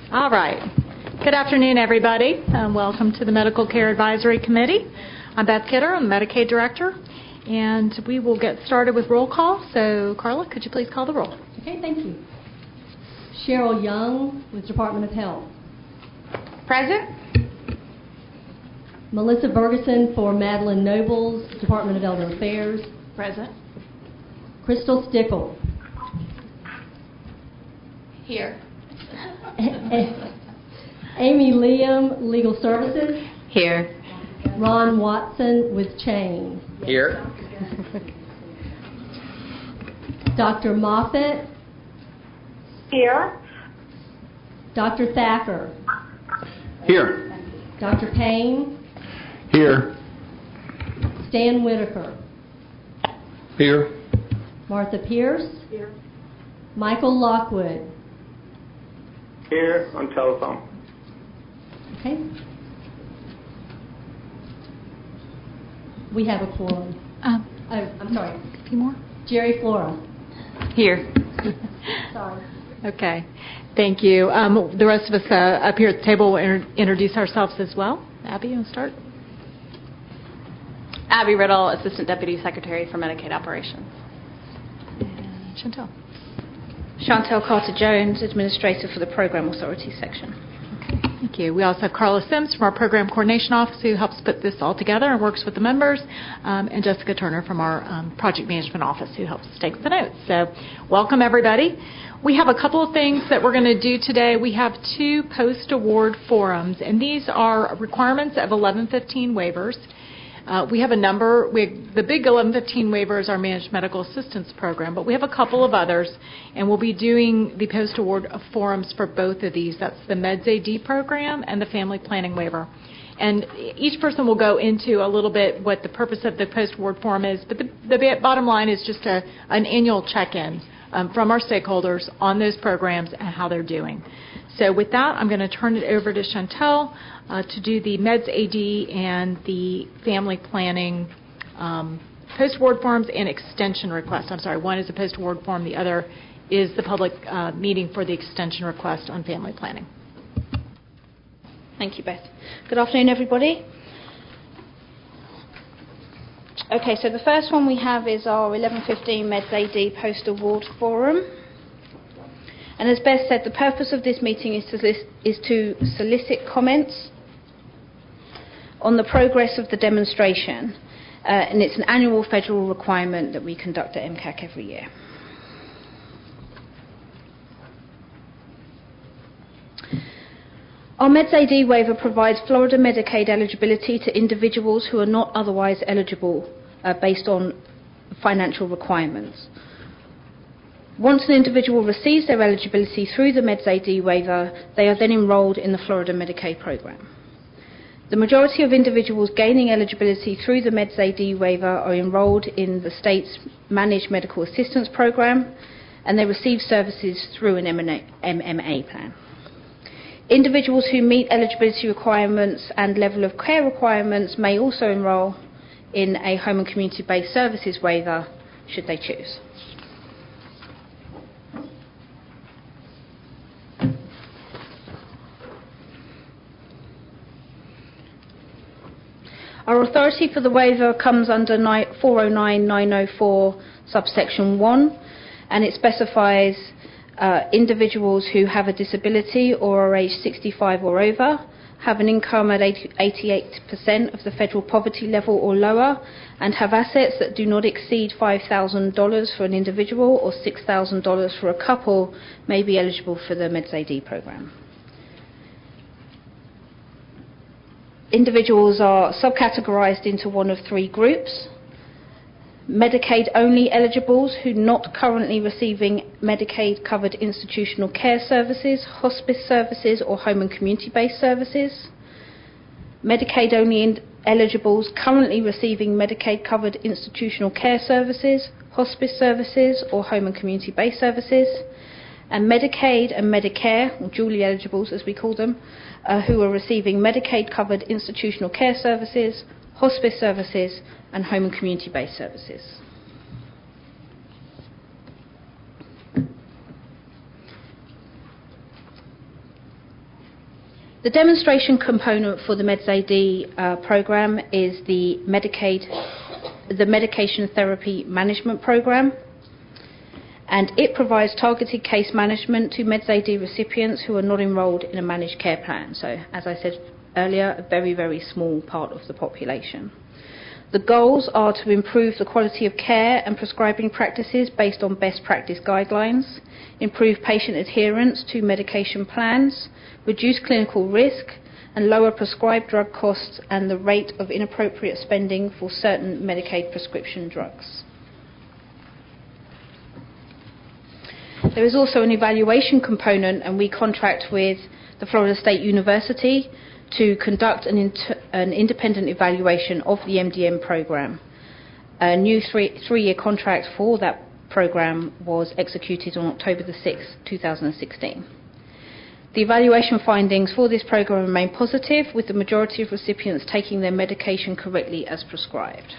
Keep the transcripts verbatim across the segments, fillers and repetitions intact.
All right. Good afternoon, everybody. Um, welcome to the Medical Care Advisory Committee. I'm Beth Kidder. I'm the Medicaid Director. And we will get started with roll call. So, Carla, could you please call the roll? Okay, thank you. Cheryl Young with Department of Health. Present. Melissa Ferguson for Madeline Nobles, Department of Elder Affairs. Present. Crystal Stickle. Here. Amy Liam, Legal Services. Here. Ron Watson with Chain. Here. Doctor Moffitt. Here. Doctor Thacker. Here. Doctor Payne. Here. Stan Whitaker. Here. Martha Pierce. Here. Michael Lockwood. Here on telephone. Okay. We have a quorum. Um, Oh, I'm sorry. a few more? Jerry Flora. Here. Sorry. Okay. Thank you. Um, the rest of us uh, up here at the table will inter- introduce ourselves as well. Abby, you want to start? Abby Riddle, Assistant Deputy Secretary for Medicaid Operations. And Chantel. Chantel Carter-Jones, Administrator for the Program Authority Section. Okay, thank you. We also have Carla Sims from our Program Coordination Office who helps put this all together and works with the members, um, and Jessica Turner from our um, Project Management Office who helps take the notes. So welcome, everybody. We have a couple of things that we're going to do today. We have two post-award forums, and these are requirements of eleven fifteen waivers. Uh, we have a number. We, the big eleven fifteen waiver is our Managed Medical Assistance Program, but we have a couple of others, and we'll be doing the post-award forums for both of these. That's the Meds-A D program and the Family Planning Waiver. And each person will go into a little bit what the purpose of the post-award forum is, but the, the bottom line is just a, an annual check-in um, from our stakeholders on those programs and how they're doing. So with that, I'm going to turn it over to Chantel uh, to do the Meds-A D and the family planning um, post-award forms and extension requests. I'm sorry, one is a post-award form, the other is the public uh, meeting for the extension request on family planning. Thank you, Beth. Good afternoon, everybody. Okay, so the first one we have is our eleven fifteen Meds-A D post-award forum. And as Beth said, the purpose of this meeting is to, list, is to solicit comments on the progress of the demonstration, uh, and it's an annual federal requirement that we conduct at M C A C every year. Our Meds-A D waiver provides Florida Medicaid eligibility to individuals who are not otherwise eligible uh, based on financial requirements. Once an individual receives their eligibility through the Meds-A D waiver, they are then enrolled in the Florida Medicaid program. The majority of individuals gaining eligibility through the Meds-A D waiver are enrolled in the state's Managed Medical Assistance Program, and they receive services through an M M A plan. Individuals who meet eligibility requirements and level of care requirements may also enroll in a home and community-based services waiver, should they choose. Our authority for the waiver comes under four oh nine nine oh four subsection one, and it specifies uh, individuals who have a disability or are age sixty-five or over, have an income at eighty-eight percent of the federal poverty level or lower, and have assets that do not exceed five thousand dollars for an individual or six thousand dollars for a couple may be eligible for the Meds-A D program. Individuals are subcategorized into one of three groups. Medicaid-only eligibles who are not currently receiving Medicaid-covered institutional care services, hospice services, or home and community-based services. Medicaid-only eligibles currently receiving Medicaid-covered institutional care services, hospice services, or home and community-based services. And Medicaid and Medicare, or dually eligibles as we call them, uh, who are receiving Medicaid-covered institutional care services, hospice services, and home and community-based services. The demonstration component for the MedSAD uh, program is the Medicaid, the Medication Therapy Management Program, and it provides targeted case management to MedSAD recipients who are not enrolled in a managed care plan. So, as I said earlier, a very, very small part of the population. The goals are to improve the quality of care and prescribing practices based on best practice guidelines, improve patient adherence to medication plans, reduce clinical risk, and lower prescribed drug costs and the rate of inappropriate spending for certain Medicaid prescription drugs. There is also an evaluation component, and we contract with the Florida State University to conduct an, inter- an independent evaluation of the M D M program. A new three, three-year contract for that program was executed on October the sixth, two thousand sixteen. The evaluation findings for this program remain positive, with the majority of recipients taking their medication correctly as prescribed.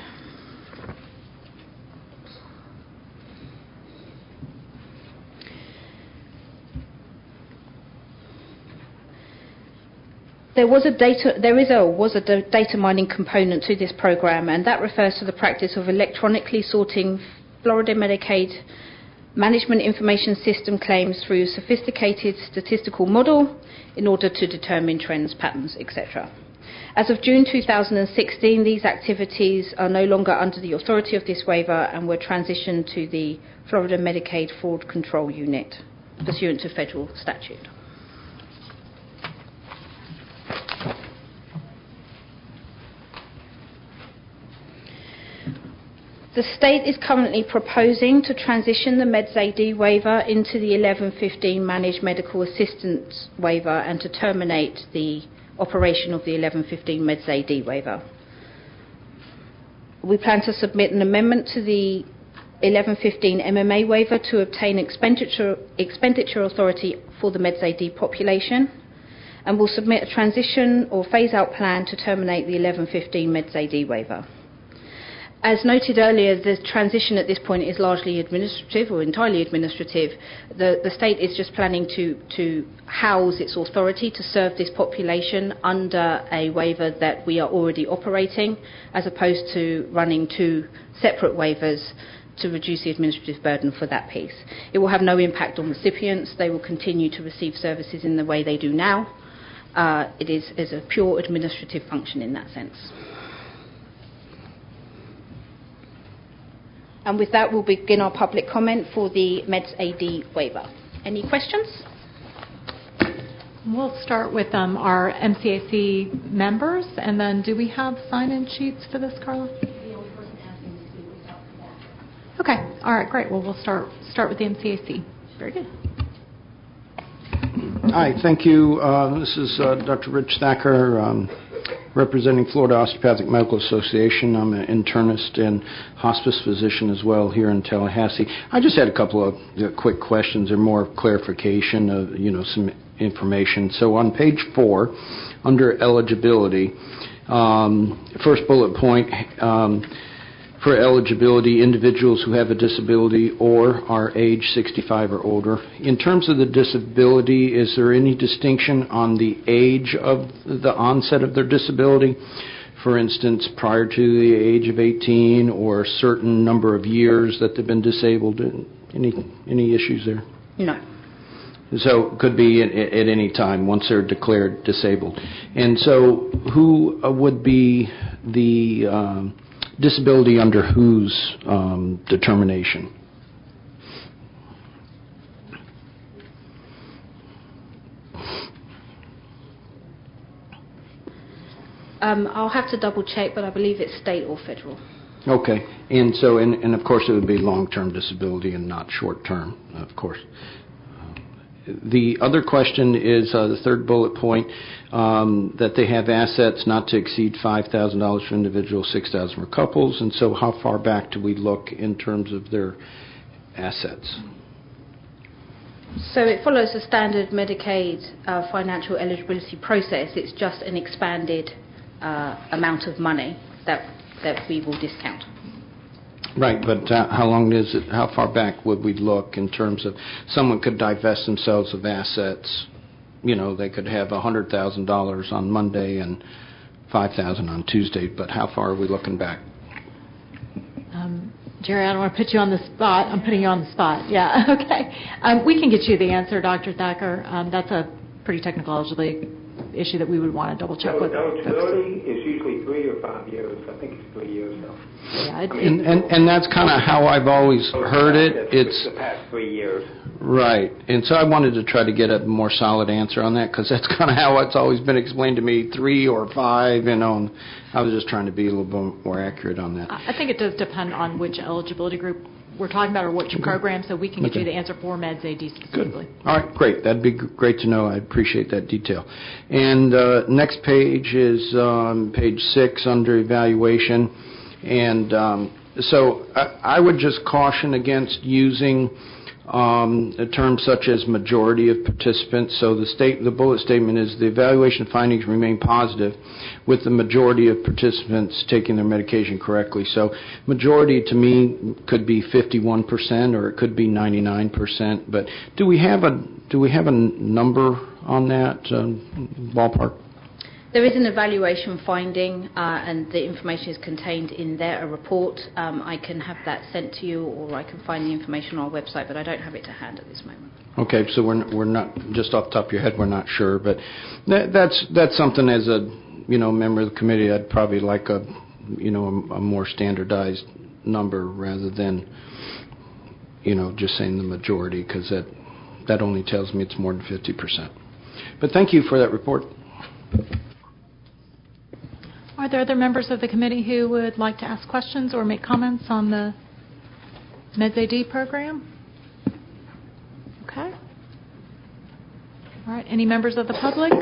There was a data, there is a was a data mining component to this program, and that refers to the practice of electronically sorting Florida Medicaid Management Information System claims through a sophisticated statistical model in order to determine trends, patterns, et cetera. As of June two thousand sixteen, these activities are no longer under the authority of this waiver and were transitioned to the Florida Medicaid Fraud Control Unit, pursuant to federal statute. The state is currently proposing to transition the MedSAD waiver into the eleven fifteen Managed Medical Assistance waiver and to terminate the operation of the eleven fifteen MedSAD waiver. We plan to submit an amendment to the eleven fifteen M M A waiver to obtain expenditure, expenditure authority for the MedSAD population, and will submit a transition or phase-out plan to terminate the eleven fifteen MedSAD waiver. As noted earlier, the transition at this point is largely administrative or entirely administrative. The, the state is just planning to, to house its authority to serve this population under a waiver that we are already operating, as opposed to running two separate waivers to reduce the administrative burden for that piece. It will have no impact on recipients. They will continue to receive services in the way they do now. Uh, it is, is a pure administrative function in that sense. And with that, we'll begin our public comment for the MedSAD waiver. Any questions? We'll start with um, our M C A C members, and then do we have sign-in sheets for this, Carla? The only person asking to speak was Doctor Back. Okay. All right. Great. Well, we'll start start with the M C A C. Very good. Hi, thank you. Uh, this is uh, Doctor Rich Thacker, um, representing Florida Osteopathic Medical Association. I'm an internist and hospice physician as well here in Tallahassee. I just had a couple of uh, quick questions or more clarification of, you know, some information. So on page four, under eligibility, um, first bullet point, um, for eligibility, individuals who have a disability or are age sixty-five or older. In terms of the disability, is there any distinction on the age of the onset of their disability? For instance, prior to the age of eighteen or a certain number of years that they've been disabled? Any any issues there? No. So it could be at, at any time once they're declared disabled. And so who would be the um, disability under whose um, determination? Um, I'll have to double check, but I believe it's state or federal. Okay. And so, and, and of course, it would be long-term disability and not short-term, of course. The other question is uh, the third bullet point, um, that they have assets not to exceed five thousand dollars for individuals, six thousand dollars for couples. And so how far back do we look in terms of their assets? So it follows the standard Medicaid uh, financial eligibility process. It's just an expanded uh, amount of money that, that we will discount. Right, but uh, how long is it, how far back would we look in terms of someone could divest themselves of assets you know, they could have one hundred thousand dollars on Monday and five thousand dollars on Tuesday, but how far are we looking back? Um, Jerry, I don't want to put you on the spot. I'm putting you on the spot. Yeah, okay. Um, we can get you the answer, Doctor Thacker. Um, that's a pretty technical eligibility issue that we would want to double check with. Eligibility is usually three or five years. I think it's three years now. Yeah, it, And, and, and that's kind of how I've always heard it. It's the past three years. right. And so I wanted to try to get a more solid answer on that because that's kind of how it's always been explained to me, three or five, you know. And I was just trying to be a little bit more accurate on that. I think it does depend on which eligibility group we're talking about or which okay. program, so we can get okay. you the answer for Meds-A-D specifically. Good. All right, great. That'd be great to know. I appreciate that detail. And uh, next page is um, page six under evaluation. And um, so I, I would just caution against using um, a term such as majority of participants. So the state, the bullet statement is the evaluation findings remain positive with the majority of participants taking their medication correctly. So majority to me could be fifty-one percent or it could be ninety-nine percent. But do we have a do we have a number on that um, ballpark? There is an evaluation finding, uh, and the information is contained in there, a report. Um, I can have that sent to you, or I can find the information on our website, but I don't have it to hand at this moment. Okay, so we're we're not, just off the top of your head, we're not sure, but that, that's that's something as a you know member of the committee, I'd probably like a you know a, a more standardized number rather than you know just saying the majority, because that that only tells me it's more than fifty percent. But thank you for that report. Are there other members of the committee who would like to ask questions or make comments on the Meds-A-D program? Okay. All right. Any members of the public?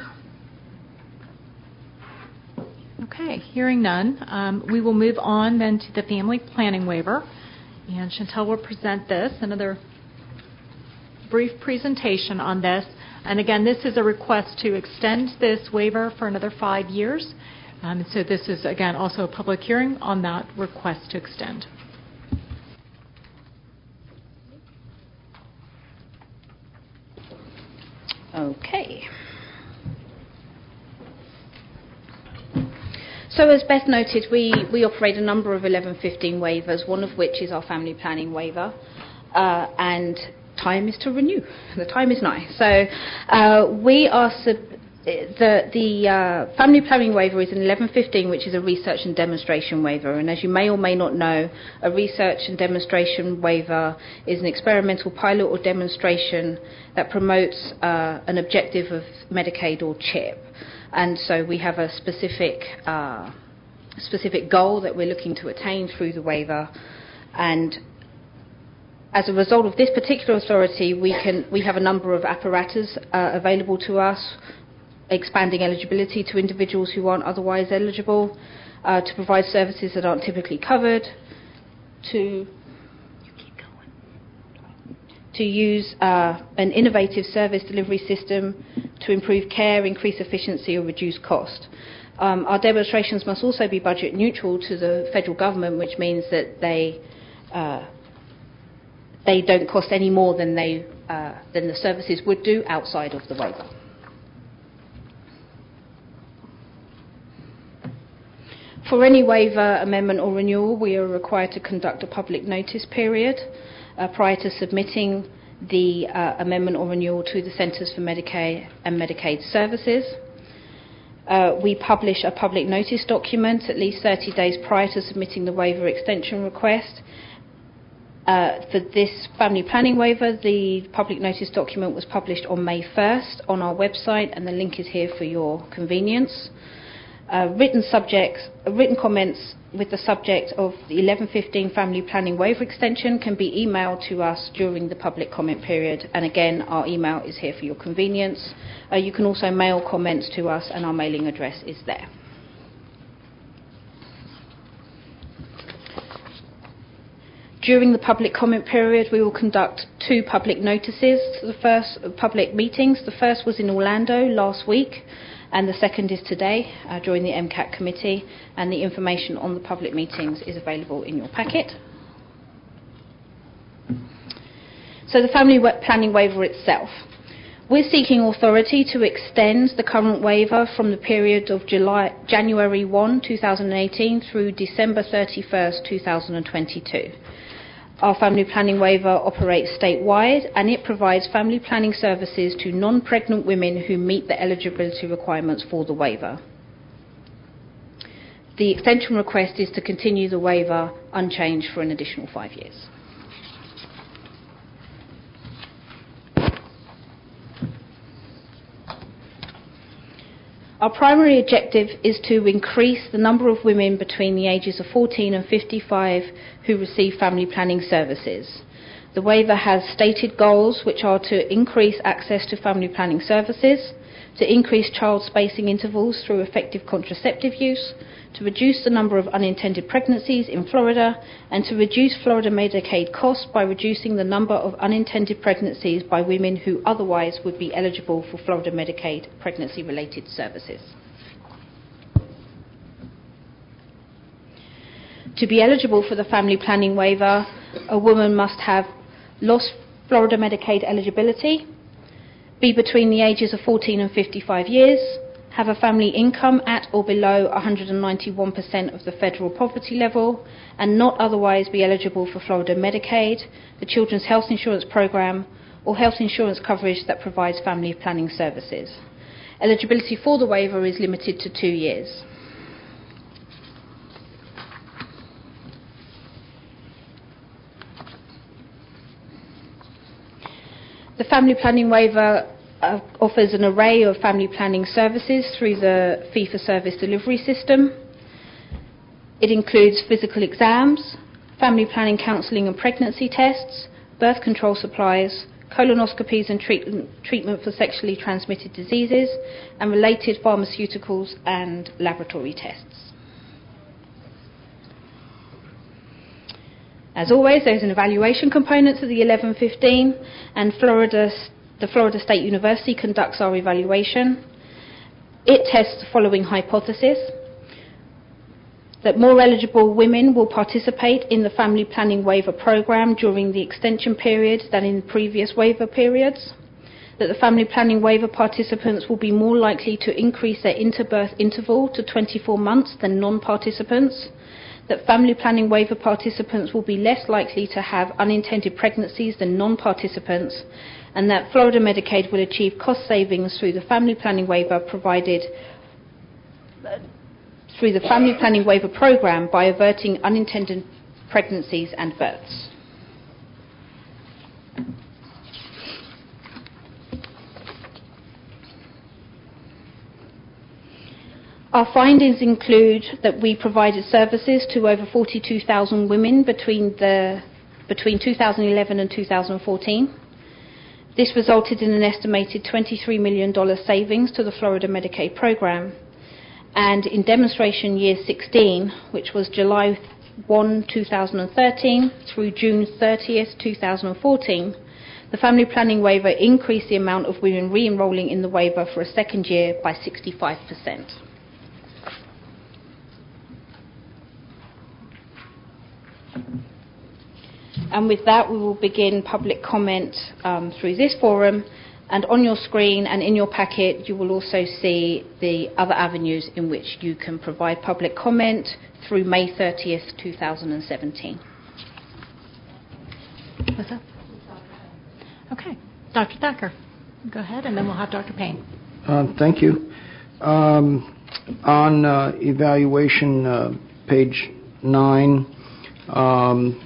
Okay. Hearing none, um, we will move on then to the family planning waiver. And Chantel will present this, another brief presentation on this. And again, this is a request to extend this waiver for another five years. Um, so this is, again, also a public hearing on that request to extend. Okay. So as Beth noted, we, we operate a number of eleven fifteen waivers, one of which is our family planning waiver, uh, and time is to renew. The time is nigh. So uh, we are sub- The, the uh, family planning waiver is an eleven fifteen, which is a research and demonstration waiver. And as you may or may not know, a research and demonstration waiver is an experimental pilot or demonstration that promotes uh, an objective of Medicaid or CHIP. And so we have a specific uh, specific goal that we're looking to attain through the waiver. And as a result of this particular authority, we can we have a number of apparatus uh, available to us, expanding eligibility to individuals who aren't otherwise eligible, uh, to provide services that aren't typically covered, to to use uh, an innovative service delivery system to improve care, increase efficiency, or reduce cost. Um, our demonstrations must also be budget neutral to the federal government, which means that they uh, they don't cost any more than they uh, than the services would do outside of the waiver. For any waiver, amendment or renewal, we are required to conduct a public notice period uh, prior to submitting the uh, amendment or renewal to the Centers for Medicare and Medicaid Services. Uh, we publish a public notice document at least thirty days prior to submitting the waiver extension request. Uh, for this family planning waiver, the public notice document was published on May first on our website, and the link is here for your convenience. Uh, written subjects, uh, written comments with the subject of the eleven fifteen family planning waiver extension can be emailed to us during the public comment period, and again our email is here for your convenience. Uh, you can also mail comments to us, and our mailing address is there. During the public comment period, we will conduct two public notices, the first uh, public meetings. The first was in Orlando last week, and the second is today uh, during the M C A T committee, and the information on the public meetings is available in your packet. So the family planning waiver itself. We're seeking authority to extend the current waiver from the period of July, January first, twenty eighteen through December thirty-first, twenty twenty-two. Our family planning waiver operates statewide, and it provides family planning services to non-pregnant women who meet the eligibility requirements for the waiver. The extension request is to continue the waiver unchanged for an additional five years. Our primary objective is to increase the number of women between the ages of fourteen and fifty-five who receive family planning services. The waiver has stated goals which are to increase access to family planning services, to increase child spacing intervals through effective contraceptive use, to reduce the number of unintended pregnancies in Florida, and to reduce Florida Medicaid costs by reducing the number of unintended pregnancies by women who otherwise would be eligible for Florida Medicaid pregnancy-related services. To be eligible for the family planning waiver, a woman must have lost Florida Medicaid eligibility, be between the ages of fourteen and fifty-five years, have a family income at or below one hundred ninety-one percent of the federal poverty level, and not otherwise be eligible for Florida Medicaid, the Children's Health Insurance Program, or health insurance coverage that provides family planning services. Eligibility for the waiver is limited to two years. The family planning waiver uh, offers an array of family planning services through the fee-for-service delivery system. It includes physical exams, family planning counselling and pregnancy tests, birth control supplies, colonoscopies and treat- treatment for sexually transmitted diseases, and related pharmaceuticals and laboratory tests. As always, there's an evaluation component to the eleven fifteen, and Florida, the Florida State University conducts our evaluation. It tests the following hypothesis: that more eligible women will participate in the family planning waiver program during the extension period than in previous waiver periods, that the family planning waiver participants will be more likely to increase their interbirth interval to twenty-four months than non-participants, that family planning waiver participants will be less likely to have unintended pregnancies than non-participants, and that Florida Medicaid will achieve cost savings through the family planning waiver provided uh, through the family planning waiver program by averting unintended pregnancies and births. Our findings include that we provided services to over forty-two thousand women between, the, between two thousand eleven and two thousand fourteen. This resulted in an estimated twenty-three million dollars savings to the Florida Medicaid program. And in demonstration year sixteen, which was July first, two thousand thirteen through June thirtieth, two thousand fourteen, the family planning waiver increased the amount of women re-enrolling in the waiver for a second year by sixty-five percent. And with that, we will begin public comment um, through this forum. And on your screen and in your packet, you will also see the other avenues in which you can provide public comment through May thirtieth, two thousand seventeen. What's up? Okay. Doctor Thacker, go ahead, and then we'll have Doctor Payne. Uh, thank you. Um, on uh, evaluation, uh, page nine, um,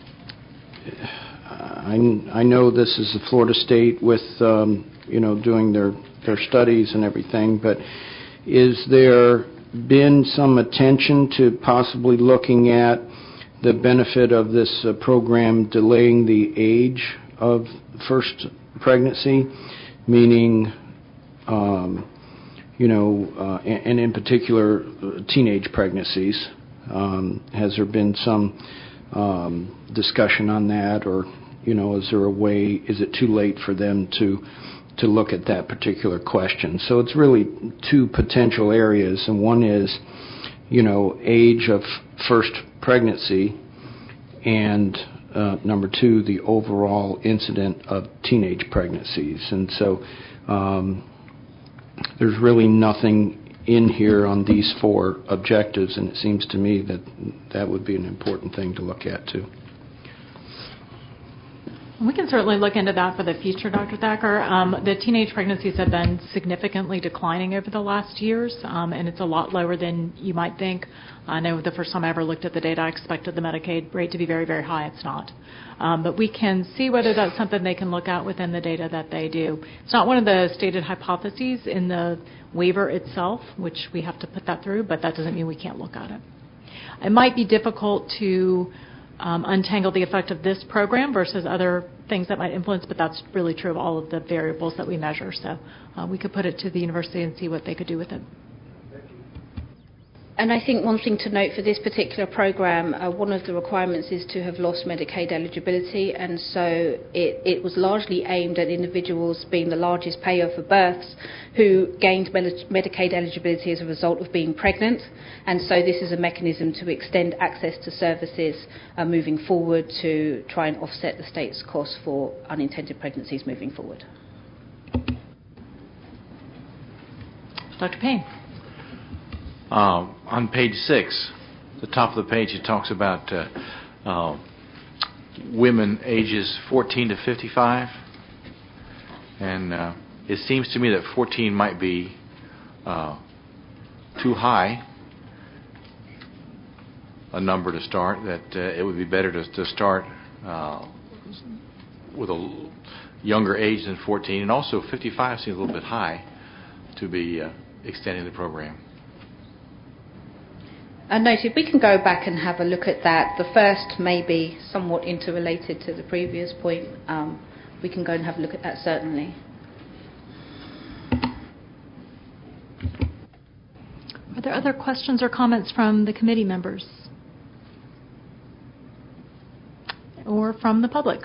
I, I know this is the Florida State with, um, you know, doing their, their studies and everything, but is there been some attention to possibly looking at the benefit of this uh, program delaying the age of first pregnancy, meaning, um, you know, uh, and, and in particular, uh, teenage pregnancies? Um, has there been some um, discussion on that, or, you know, is there a way, is it too late for them to to look at that particular question? So it's really two potential areas, and one is, you know, age of first pregnancy, and uh, number two, the overall incident of teenage pregnancies. And so um, there's really nothing in here on these four objectives, and it seems to me that that would be an important thing to look at too. We can certainly look into that for the future, Doctor Thacker. Um, the teenage pregnancies have been significantly declining over the last years, um, and it's a lot lower than you might think. I know the first time I ever looked at the data, I expected the Medicaid rate to be very, very high. It's not. Um, but we can see whether that's something they can look at within the data that they do. It's not one of the stated hypotheses in the waiver itself, which we have to put that through, but that doesn't mean we can't look at it. It might be difficult to Um, untangle the effect of this program versus other things that might influence, but that's really true of all of the variables that we measure. So uh, we could put it to the university and see what they could do with it. And I think one thing to note for this particular program, uh, one of the requirements is to have lost Medicaid eligibility, and so it, it was largely aimed at individuals being the largest payer for births who gained Medicaid eligibility as a result of being pregnant, and so this is a mechanism to extend access to services uh, moving forward to try and offset the state's costs for unintended pregnancies moving forward. Doctor Payne. Uh, on page six, the top of the page, it talks about uh, uh, women ages fourteen to fifty-five, and uh, it seems to me that fourteen might be uh, too high a number to start, that uh, it would be better to, to start uh, with a younger age than fourteen, and also fifty-five seems a little bit high to be uh, extending the program. I noted we can go back and have a look at that. The first may be somewhat interrelated to the previous point. Um, we can go and have a look at that, certainly. Are there other questions or comments from the committee members or from the public?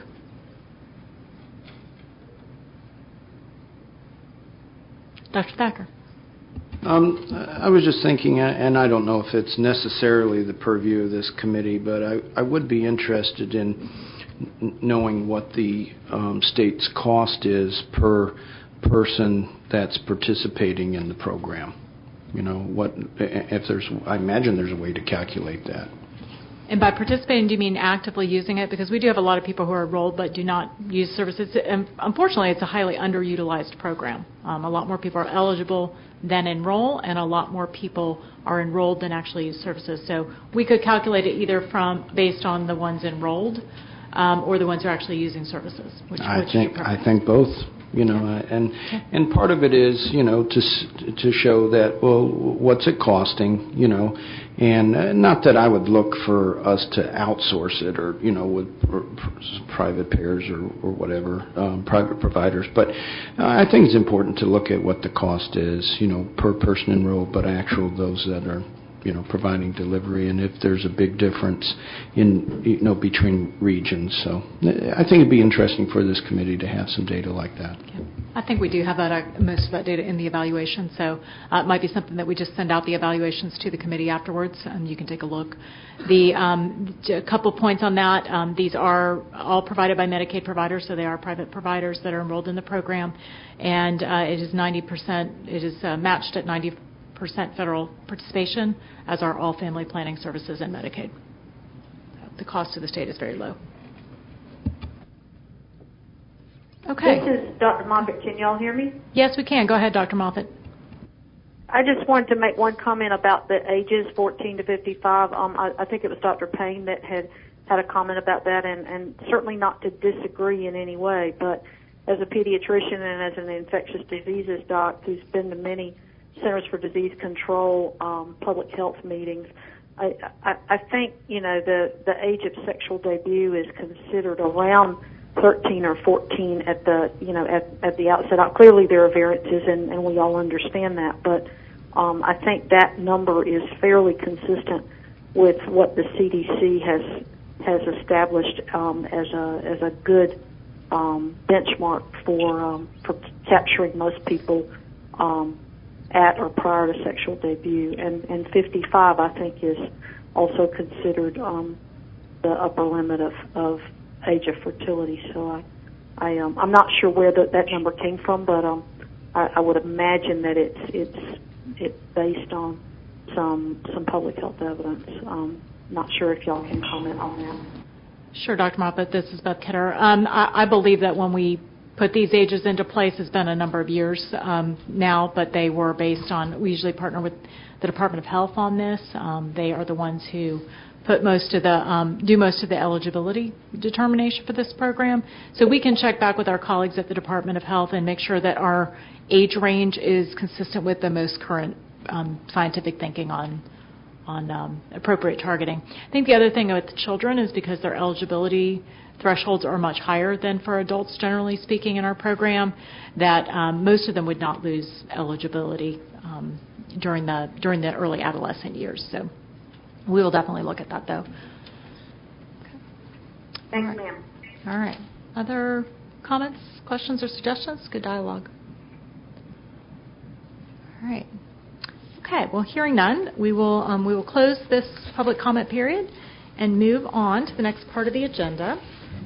Doctor Thacker. Um, I was just thinking, and I don't know if it's necessarily the purview of this committee, but I, I would be interested in knowing what the um, state's cost is per person that's participating in the program. You know, what if there's? I imagine there's a way to calculate that. And by participating, do you mean actively using it? Because we do have a lot of people who are enrolled but do not use services. And unfortunately, it's a highly underutilized program. Um, a lot more people are eligible than enroll, and a lot more people are enrolled than actually use services. So we could calculate it either from based on the ones enrolled um, or the ones who are actually using services. Which, I which think I think both. You know, and and part of it is, you know, to to show that, well, what's it costing, you know, and not that I would look for us to outsource it or, you know, with private payers or, or whatever, um, private providers, but I think it's important to look at what the cost is, you know, per person enrolled, but actual those that are, you know, providing delivery, and if there's a big difference in, you know, between regions. So I think it'd be interesting for this committee to have some data like that. Yeah. I think we do have that, uh, most of that data in the evaluation, so uh, it might be something that we just send out the evaluations to the committee afterwards, and you can take a look. The um, a couple points on that. Um, these are all provided by Medicaid providers, so they are private providers that are enrolled in the program, and uh, it is ninety percent. It is uh, matched at ninety percent federal participation, as are all family planning services and Medicaid. The cost to the state is very low. Okay. This is Doctor Moffitt. Can y'all hear me? Yes, we can. Go ahead, Doctor Moffitt. I just wanted to make one comment about the ages, fourteen to fifty-five. Um, I, I think it was Doctor Payne that had had a comment about that, and, and certainly not to disagree in any way, but as a pediatrician and as an infectious diseases doc who's been to many Centers for Disease Control um, public health meetings, I, I, I think, you know, the, the age of sexual debut is considered around thirteen or fourteen at the, you know, at, at the outset. Now, clearly there are variances, and, and we all understand that, but um, I think that number is fairly consistent with what the C D C has has established um, as a as a good um, benchmark for um, for capturing most people um, at or prior to sexual debut, and, and fifty-five I think is also considered um, the upper limit of, of age of fertility. So I, I um, I'm not sure where the, that number came from, but um, I, I would imagine that it's it's it's based on some some public health evidence. Um, not sure if y'all can comment on that. Sure, Doctor Moffat. This is Beth Kidder. Um, I, I believe that when we put these ages into place, it's been a number of years um, now, but they were based on, we usually partner with the Department of Health on this. Um, they are the ones who put most of the, um, do most of the eligibility determination for this program. So we can check back with our colleagues at the Department of Health and make sure that our age range is consistent with the most current um, scientific thinking on on um, appropriate targeting. I think the other thing with children is because their eligibility thresholds are much higher than for adults, generally speaking, in our program, that um, most of them would not lose eligibility um, during the during the early adolescent years. So we will definitely look at that, though. Okay. Thanks, right. ma'am. All right. Other comments, questions, or suggestions? Good dialogue. All right. Okay. Well, hearing none, we will um, we will close this public comment period and move on to the next part of the agenda.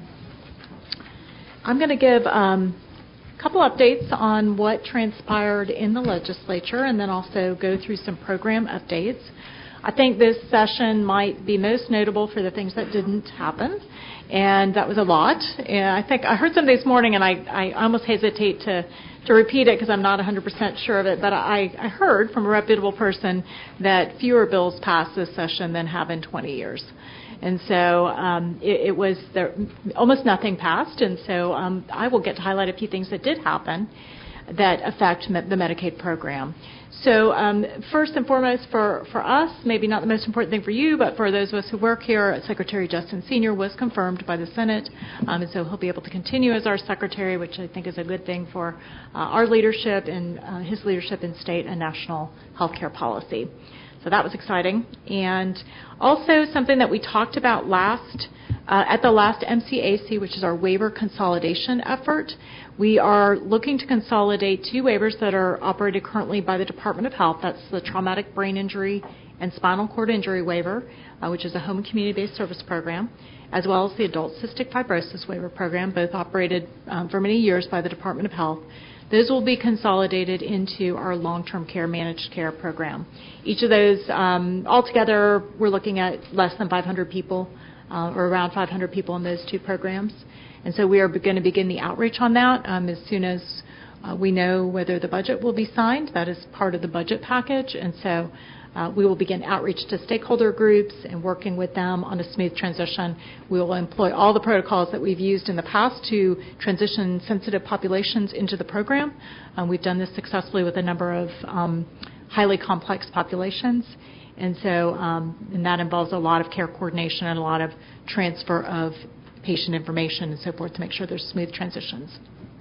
I'm going to give um, a couple updates on what transpired in the legislature and then also go through some program updates. I think this session might be most notable for the things that didn't happen, and that was a lot. And I think I heard something this morning, and I, I almost hesitate to, to repeat it because I'm not one hundred percent sure of it, but I, I heard from a reputable person that fewer bills passed this session than have in twenty years. And so um, it, it was there, almost nothing passed, and so um, I will get to highlight a few things that did happen that affect me- the Medicaid program. So um, first and foremost for, for us, maybe not the most important thing for you, but for those of us who work here, Secretary Justin Senior was confirmed by the Senate, um, and so he'll be able to continue as our secretary, which I think is a good thing for uh, our leadership and uh, his leadership in state and national health care policy. So that was exciting. And also something that we talked about last uh, at the last M C A C, which is our waiver consolidation effort. We are looking to consolidate two waivers that are operated currently by the Department of Health. That's the traumatic brain injury and spinal cord injury waiver, uh, which is a home and community-based service program, as well as the adult cystic fibrosis waiver program, both operated um, for many years by the Department of Health. Those will be consolidated into our long-term care managed care program. Each of those, um, altogether, we're looking at less than five hundred people, uh, or around five hundred people in those two programs. And so we are going to begin the outreach on that um, as soon as uh, we know whether the budget will be signed. That is part of the budget package. And so uh, we will begin outreach to stakeholder groups and working with them on a smooth transition. We will employ all the protocols that we've used in the past to transition sensitive populations into the program. Um, we've done this successfully with a number of um, highly complex populations. And so um, and that involves a lot of care coordination and a lot of transfer of patient information and so forth to make sure there's smooth transitions.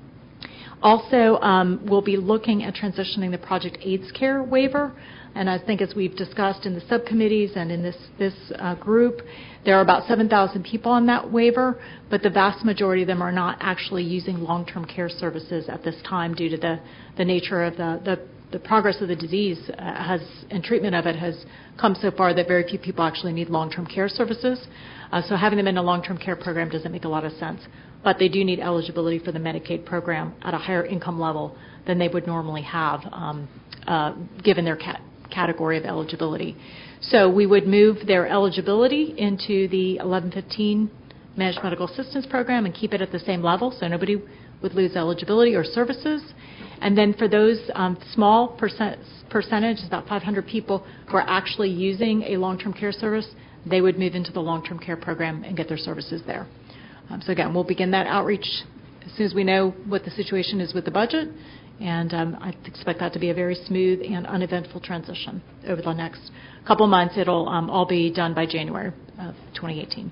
Also, um, we'll be looking at transitioning the Project AIDS Care waiver. And I think as we've discussed in the subcommittees and in this, this uh, group, there are about seven thousand people on that waiver, but the vast majority of them are not actually using long-term care services at this time due to the, the nature of the, the, the progress of the disease uh, has and treatment of it has come so far that very few people actually need long-term care services. Uh, so having them in a long-term care program doesn't make a lot of sense. But they do need eligibility for the Medicaid program at a higher income level than they would normally have um, uh, given their cat- category of eligibility. So we would move their eligibility into the eleven fifteen Managed Medical Assistance Program and keep it at the same level so nobody would lose eligibility or services. And then for those um, small percent, percentage, about five hundred people who are actually using a long-term care service, they would move into the long-term care program and get their services there. Um, so again, we'll begin that outreach as soon as we know what the situation is with the budget, and um, I expect that to be a very smooth and uneventful transition over the next couple months. It'll um, all be done by January of twenty eighteen.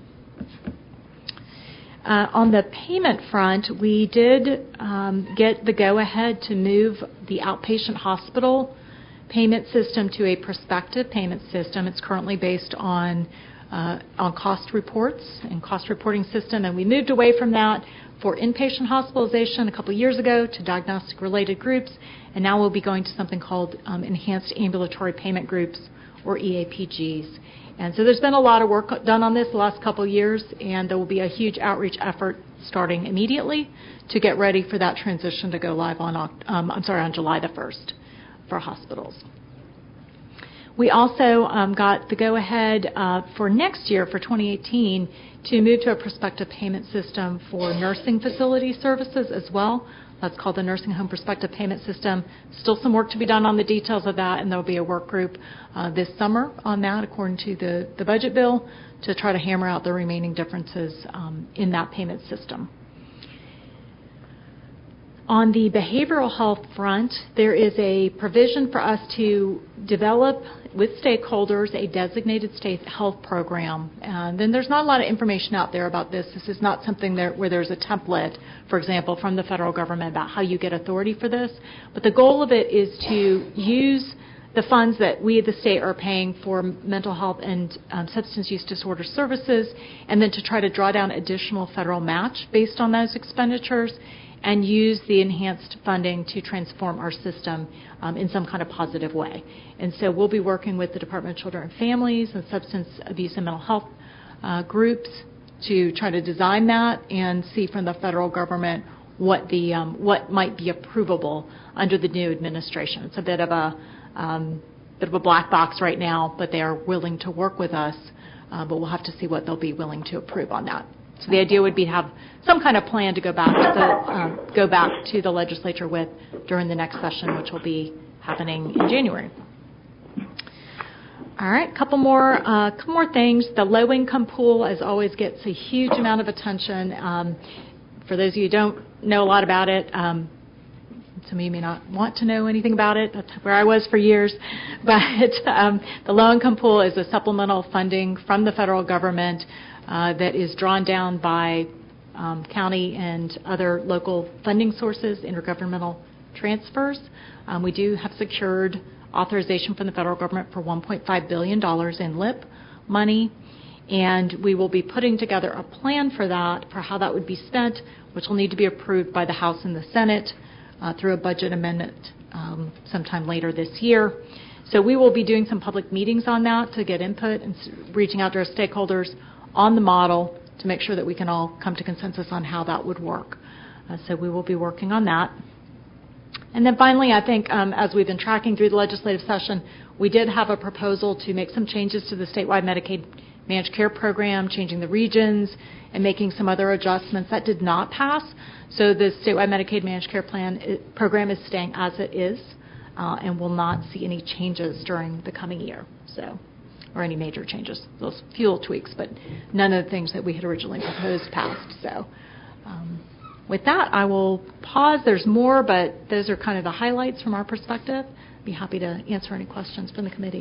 Uh, on the payment front, we did um, get the go-ahead to move the outpatient hospital payment system to a prospective payment system. It's currently based on uh, on cost reports and cost reporting system, and we moved away from that for inpatient hospitalization a couple of years ago to diagnostic-related groups, and now we'll be going to something called um, enhanced ambulatory payment groups, or E A P Gs. And so there's been a lot of work done on this the last couple of years, and there will be a huge outreach effort starting immediately to get ready for that transition to go live on, um, I'm sorry, on July the first for hospitals. We also um, got the go-ahead uh, for next year, for twenty eighteen, to move to a prospective payment system for nursing facility services as well. That's called the Nursing Home Prospective Payment System. Still some work to be done on the details of that, and there will be a work group uh, this summer on that, according to the, the budget bill, to try to hammer out the remaining differences um, in that payment system. On the behavioral health front, there is a provision for us to develop with stakeholders a designated state health program. And then there's not a lot of information out there about this. This is not something that, where there's a template, for example, from the federal government about how you get authority for this. But the goal of it is to use the funds that we, the state, are paying for mental health and um, substance use disorder services, and then to try to draw down additional federal match based on those expenditures, and use the enhanced funding to transform our system um, in some kind of positive way. And so we'll be working with the Department of Children and Families and substance abuse and mental health uh, groups to try to design that and see from the federal government what the um, what might be approvable under the new administration. It's a bit of a um, bit of a black box right now, but they are willing to work with us. Uh, but we'll have to see what they'll be willing to approve on that. So the idea would be to have some kind of plan to go back to the uh, go back to the legislature with during the next session, which will be happening in January. All right, couple more, uh, couple more things. The low-income pool, as always, gets a huge amount of attention. Um, for those of you who don't know a lot about it, um, some of you may not want to know anything about it. That's where I was for years. But um, the low-income pool is a supplemental funding from the federal government uh, that is drawn down by um, county and other local funding sources, intergovernmental transfers. Um, we do have secured authorization from the federal government for one point five billion dollars in L I P money, and we will be putting together a plan for that, for how that would be spent, which will need to be approved by the House and the Senate uh, through a budget amendment um, sometime later this year. So we will be doing some public meetings on that to get input and reaching out to our stakeholders on the model to make sure that we can all come to consensus on how that would work. Uh, so we will be working on that. And then finally, I think um, as we've been tracking through the legislative session, we did have a proposal to make some changes to the statewide Medicaid managed care program, changing the regions and making some other adjustments. That did not pass. So the statewide Medicaid managed care plan it, program is staying as it is uh, and will not see any changes during the coming year, so, or any major changes. Those few little tweaks, but none of the things that we had originally proposed passed. So. Um, With that, I will pause. There's more, but those are kind of the highlights from our perspective. I'd be happy to answer any questions from the committee.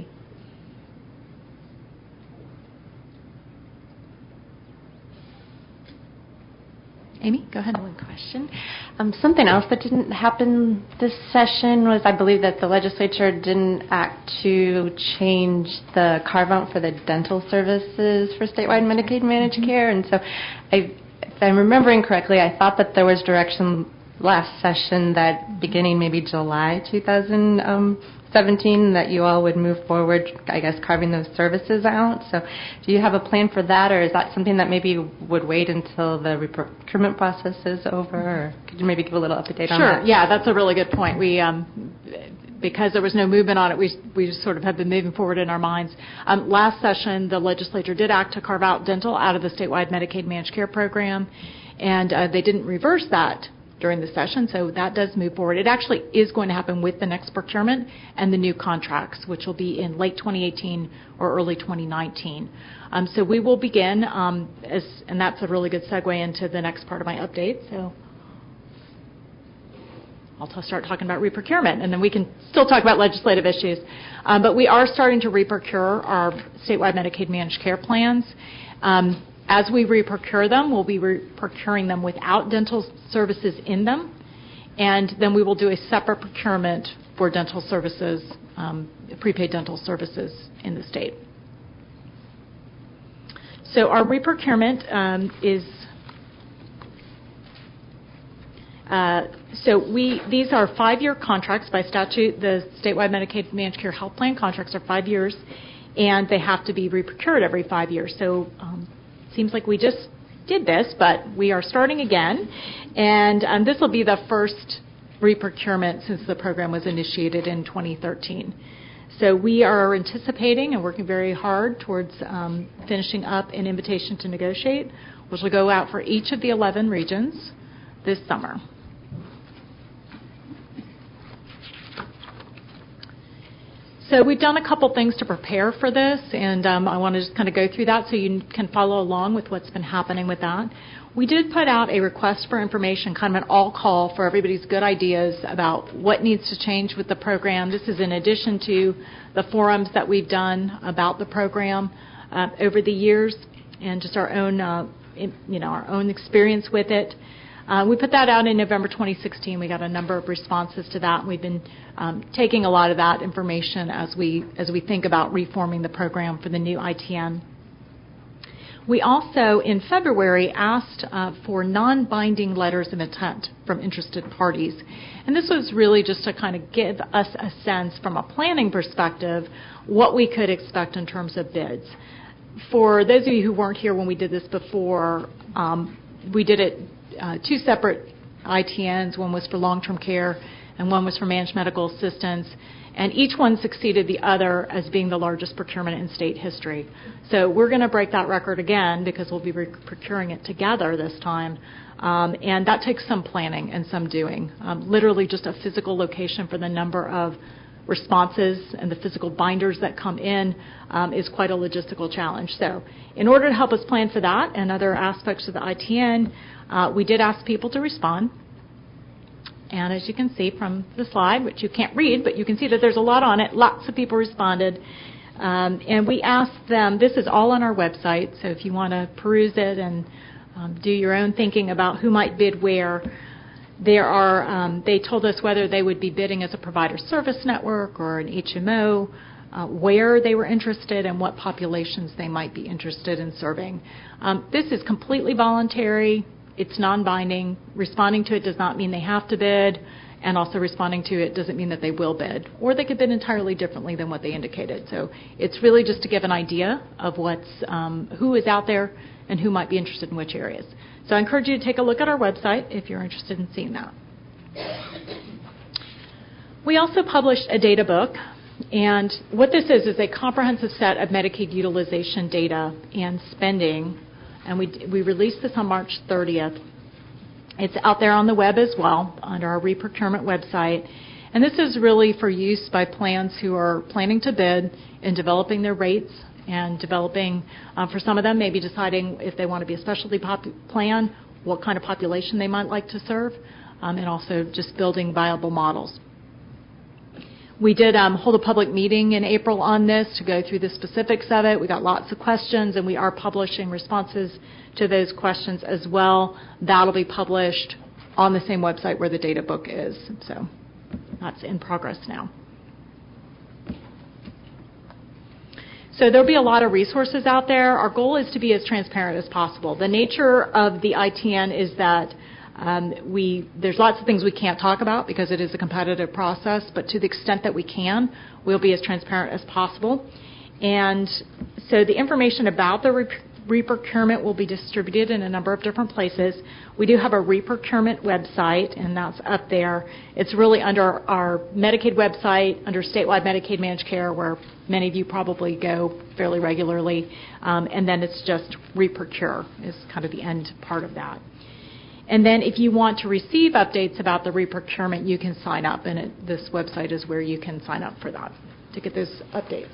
Amy, go ahead. One question. Um, something else that didn't happen this session was, I believe, that the legislature didn't act to change the carve-out for the dental services for statewide Medicaid managed mm-hmm. care. And so I... If I'm remembering correctly, I thought that there was direction last session that beginning maybe July two thousand seventeen that you all would move forward, I guess, carving those services out. So do you have a plan for that, or is that something that maybe would wait until the procurement process is over? Or could you maybe give a little update on that? Sure. Yeah, that's a really good point. We um, because there was no movement on it, we we sort of have been moving forward in our minds. Um, last session, the legislature did act to carve out dental out of the statewide Medicaid managed care program, and uh, they didn't reverse that during the session, so that does move forward. It actually is going to happen with the next procurement and the new contracts, which will be in late twenty eighteen or early twenty nineteen. Um, so we will begin, um, as, and that's a really good segue into the next part of my update. So I'll start talking about reprocurement, and then we can still talk about legislative issues. Um, but we are starting to reprocure our statewide Medicaid managed care plans. Um, as we reprocure them, we'll be reprocuring them without dental services in them, and then we will do a separate procurement for dental services, um, prepaid dental services in the state. So our reprocurement um, is Uh, so we these are five-year contracts by statute. The statewide Medicaid managed care health plan contracts are five years and they have to be reprocured every five years. So um, it seems like we just did this, but we are starting again, and um, this will be the first reprocurement since the program was initiated in twenty thirteen. So we are anticipating and working very hard towards um, finishing up an invitation to negotiate, which will go out for each of the eleven regions this summer. So we've done a couple things to prepare for this, and um, I want to just kind of go through that so you can follow along with what's been happening with that. We did put out a request for information, kind of an all call for everybody's good ideas about what needs to change with the program. This is in addition to the forums that we've done about the program uh, over the years, and just our own, uh, you know, our own experience with it. Uh, we put that out in November twenty sixteen. We got a number of responses to that. We've been um, taking a lot of that information as we as we think about reforming the program for the new I T N. We also, in February, asked uh, for non-binding letters of intent from interested parties. And this was really just to kind of give us a sense from a planning perspective what we could expect in terms of bids. For those of you who weren't here when we did this before, um, we did it uh, two separate I T Ns. One was for long-term care and one was for managed medical assistance. And each one succeeded the other as being the largest procurement in state history. So we're going to break that record again because we'll be re- procuring it together this time. Um, and that takes some planning and some doing. Um, literally just a physical location for the number of responses and the physical binders that come in um, is quite a logistical challenge. So in order to help us plan for that and other aspects of the I T N, uh, we did ask people to respond. And as you can see from the slide, which you can't read, but you can see that there's a lot on it. Lots of people responded. Um, and we asked them, this is all on our website, so if you want to peruse it and um, do your own thinking about who might bid where, there are, um, they told us whether they would be bidding as a provider service network or an H M O, uh, where they were interested and what populations they might be interested in serving. Um, this is completely voluntary. It's non-binding. Responding to it does not mean they have to bid, and also responding to it doesn't mean that they will bid, or they could bid entirely differently than what they indicated. So it's really just to give an idea of what's um, who is out there and who might be interested in which areas. So I encourage you to take a look at our website if you're interested in seeing that. We also published a data book, and what this is is a comprehensive set of Medicaid utilization data and spending. And we, we released this on March thirtieth. It's out there on the web as well, under our reprocurement website. And this is really for use by plans who are planning to bid in developing their rates and developing, uh, for some of them, maybe deciding if they want to be a specialty pop- plan, what kind of population they might like to serve, um, and also just building viable models. We did um, hold a public meeting in April on this to go through the specifics of it. We got lots of questions, and we are publishing responses to those questions as well. That'll be published on the same website where the data book is. So that's in progress now. So there'll be a lot of resources out there. Our goal is to be as transparent as possible. The nature of the I T N is that Um, we, there's lots of things we can't talk about because it is a competitive process, but to the extent that we can, we'll be as transparent as possible. And so the information about the re- reprocurement will be distributed in a number of different places. We do have a reprocurement website, and that's up there. It's really under our Medicaid website, under statewide Medicaid managed care, where many of you probably go fairly regularly. Um, and then it's just reprocure is kind of the end part of that. And then if you want to receive updates about the reprocurement, you can sign up, and it, this website is where you can sign up for that, to get those updates.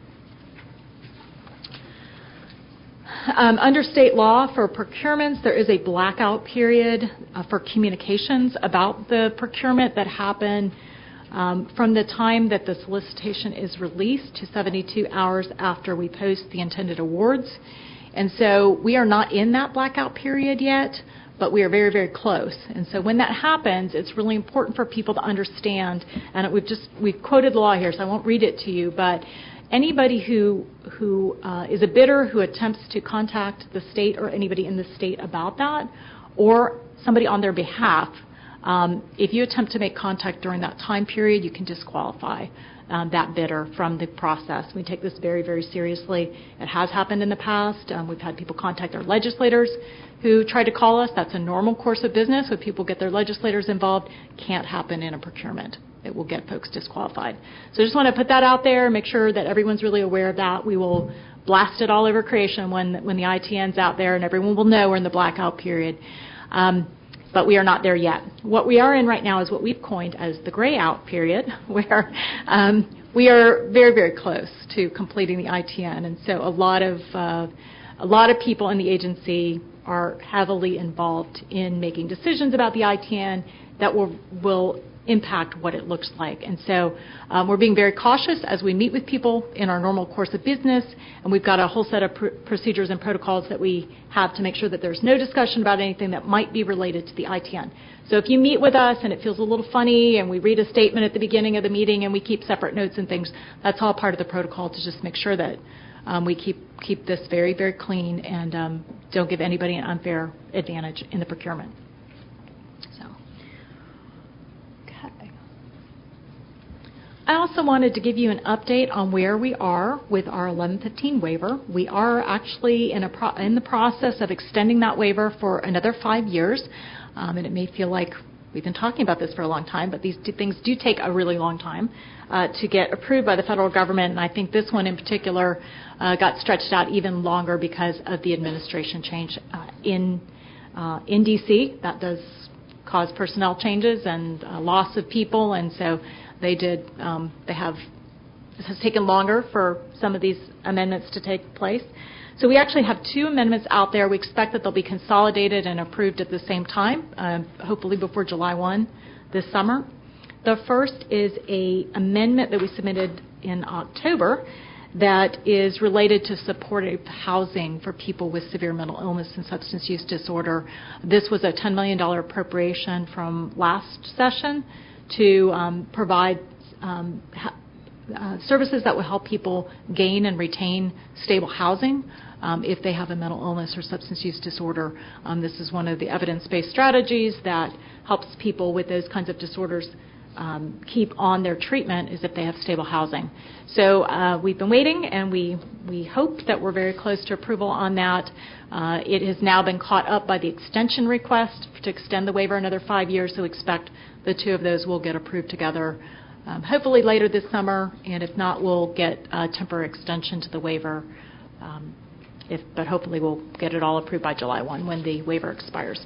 Um, under state law for procurements, there is a blackout period uh, for communications about the procurement that happen um, from the time that the solicitation is released to seventy-two hours after we post the intended awards. And so we are not in that blackout period yet, but we are very, very close. And so when that happens, it's really important for people to understand, and we've just, we've quoted the law here, so I won't read it to you, but anybody who, who uh, is a bidder who attempts to contact the state or anybody in the state about that, or somebody on their behalf, Um, if you attempt to make contact during that time period, you can disqualify um, that bidder from the process. We take this very, very seriously. It has happened in the past. Um, we've had people contact their legislators who tried to call us. That's a normal course of business. When people get their legislators involved, can't happen in a procurement. It will get folks disqualified. So I just want to put that out there, make sure that everyone's really aware of that. We will blast it all over creation when, when the I T N's out there, and everyone will know we're in the blackout period. Um, but we are not there yet. What we are in right now is what we've coined as the gray out period, where um, we are very, very close to completing the I T N. And so a lot of uh, a lot of people in the agency are heavily involved in making decisions about the I T N that will will impact what it looks like. And so um, we're being very cautious as we meet with people in our normal course of business, and we've got a whole set of pr- procedures and protocols that we have to make sure that there's no discussion about anything that might be related to the I T N. So if you meet with us and it feels a little funny and we read a statement at the beginning of the meeting and we keep separate notes and things, that's all part of the protocol to just make sure that um, we keep keep this very, very clean and um, don't give anybody an unfair advantage in the procurement. I also wanted to give you an update on where we are with our eleven fifteen waiver. We are actually in, a pro- in the process of extending that waiver for another five years. Um, and it may feel like we've been talking about this for a long time, but these two things do take a really long time uh, to get approved by the federal government. And I think this one in particular uh, got stretched out even longer because of the administration change uh, in, uh, in D C. That does cause personnel changes and uh, loss of people. And so They did. Um, they have. It has taken longer for some of these amendments to take place. So we actually have two amendments out there. We expect that they'll be consolidated and approved at the same time, uh, hopefully before July first this summer. The first is a amendment that we submitted in October that is related to supportive housing for people with severe mental illness and substance use disorder. This was a ten million dollars appropriation from last session to um, provide um, ha- uh, services that will help people gain and retain stable housing um, if they have a mental illness or substance use disorder. Um, this is one of the evidence-based strategies that helps people with those kinds of disorders um, keep on their treatment is if they have stable housing. So uh, we've been waiting, and we, we hope that we're very close to approval on that. Uh, it has now been caught up by the extension request to extend the waiver another five years, so we expect the two of those will get approved together, um, hopefully later this summer, and if not, we'll get a temporary extension to the waiver, um, if, but hopefully we'll get it all approved by July first when the waiver expires.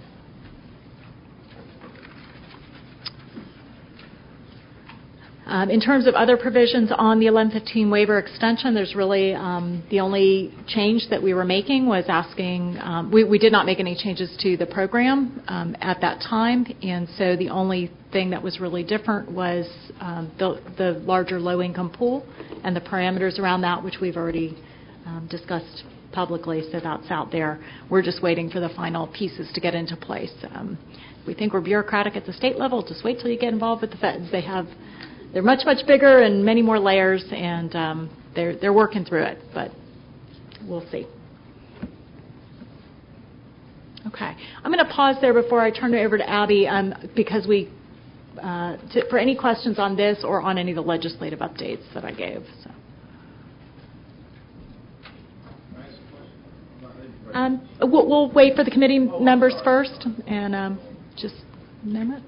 Um, in terms of other provisions on the eleven fifteen waiver extension, there's really um, the only change that we were making was asking, um, we, we did not make any changes to the program um, at that time, and so the only thing that was really different was um, the, the larger low-income pool and the parameters around that, which we've already um, discussed publicly, so that's out there. We're just waiting for the final pieces to get into place. Um, we think we're bureaucratic at the state level. Just wait till you get involved with the feds. They have They're much, much bigger and many more layers, and um, they're they're working through it, but we'll see. Okay. I'm going to pause there before I turn it over to Abby um, because we, uh, to, for any questions on this or on any of the legislative updates that I gave. So. Um, we'll, we'll wait for the committee members first and um, just name it.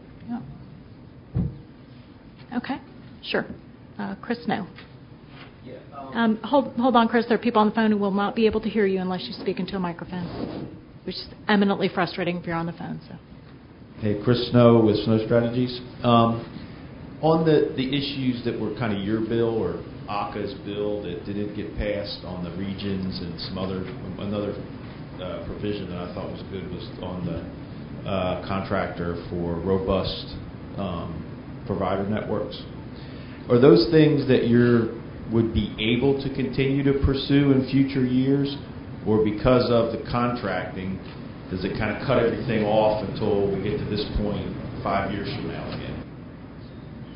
Yeah. Okay. Sure. Uh, Chris, no. Yeah, um, um, hold, hold on, Chris. There are people on the phone who will not be able to hear you unless you speak into a microphone, which is eminently frustrating if you're on the phone. So. Hey, Chris Snow with Snow Strategies. Um, on the, the issues that were kind of your bill or A C A's bill that didn't get passed on the regions and some other another uh, provision that I thought was good was on the uh, contractor for robust um, provider networks. Are those things that you would be able to continue to pursue in future years, or because of the contracting, does it kind of cut everything off until we get to this point five years from now again?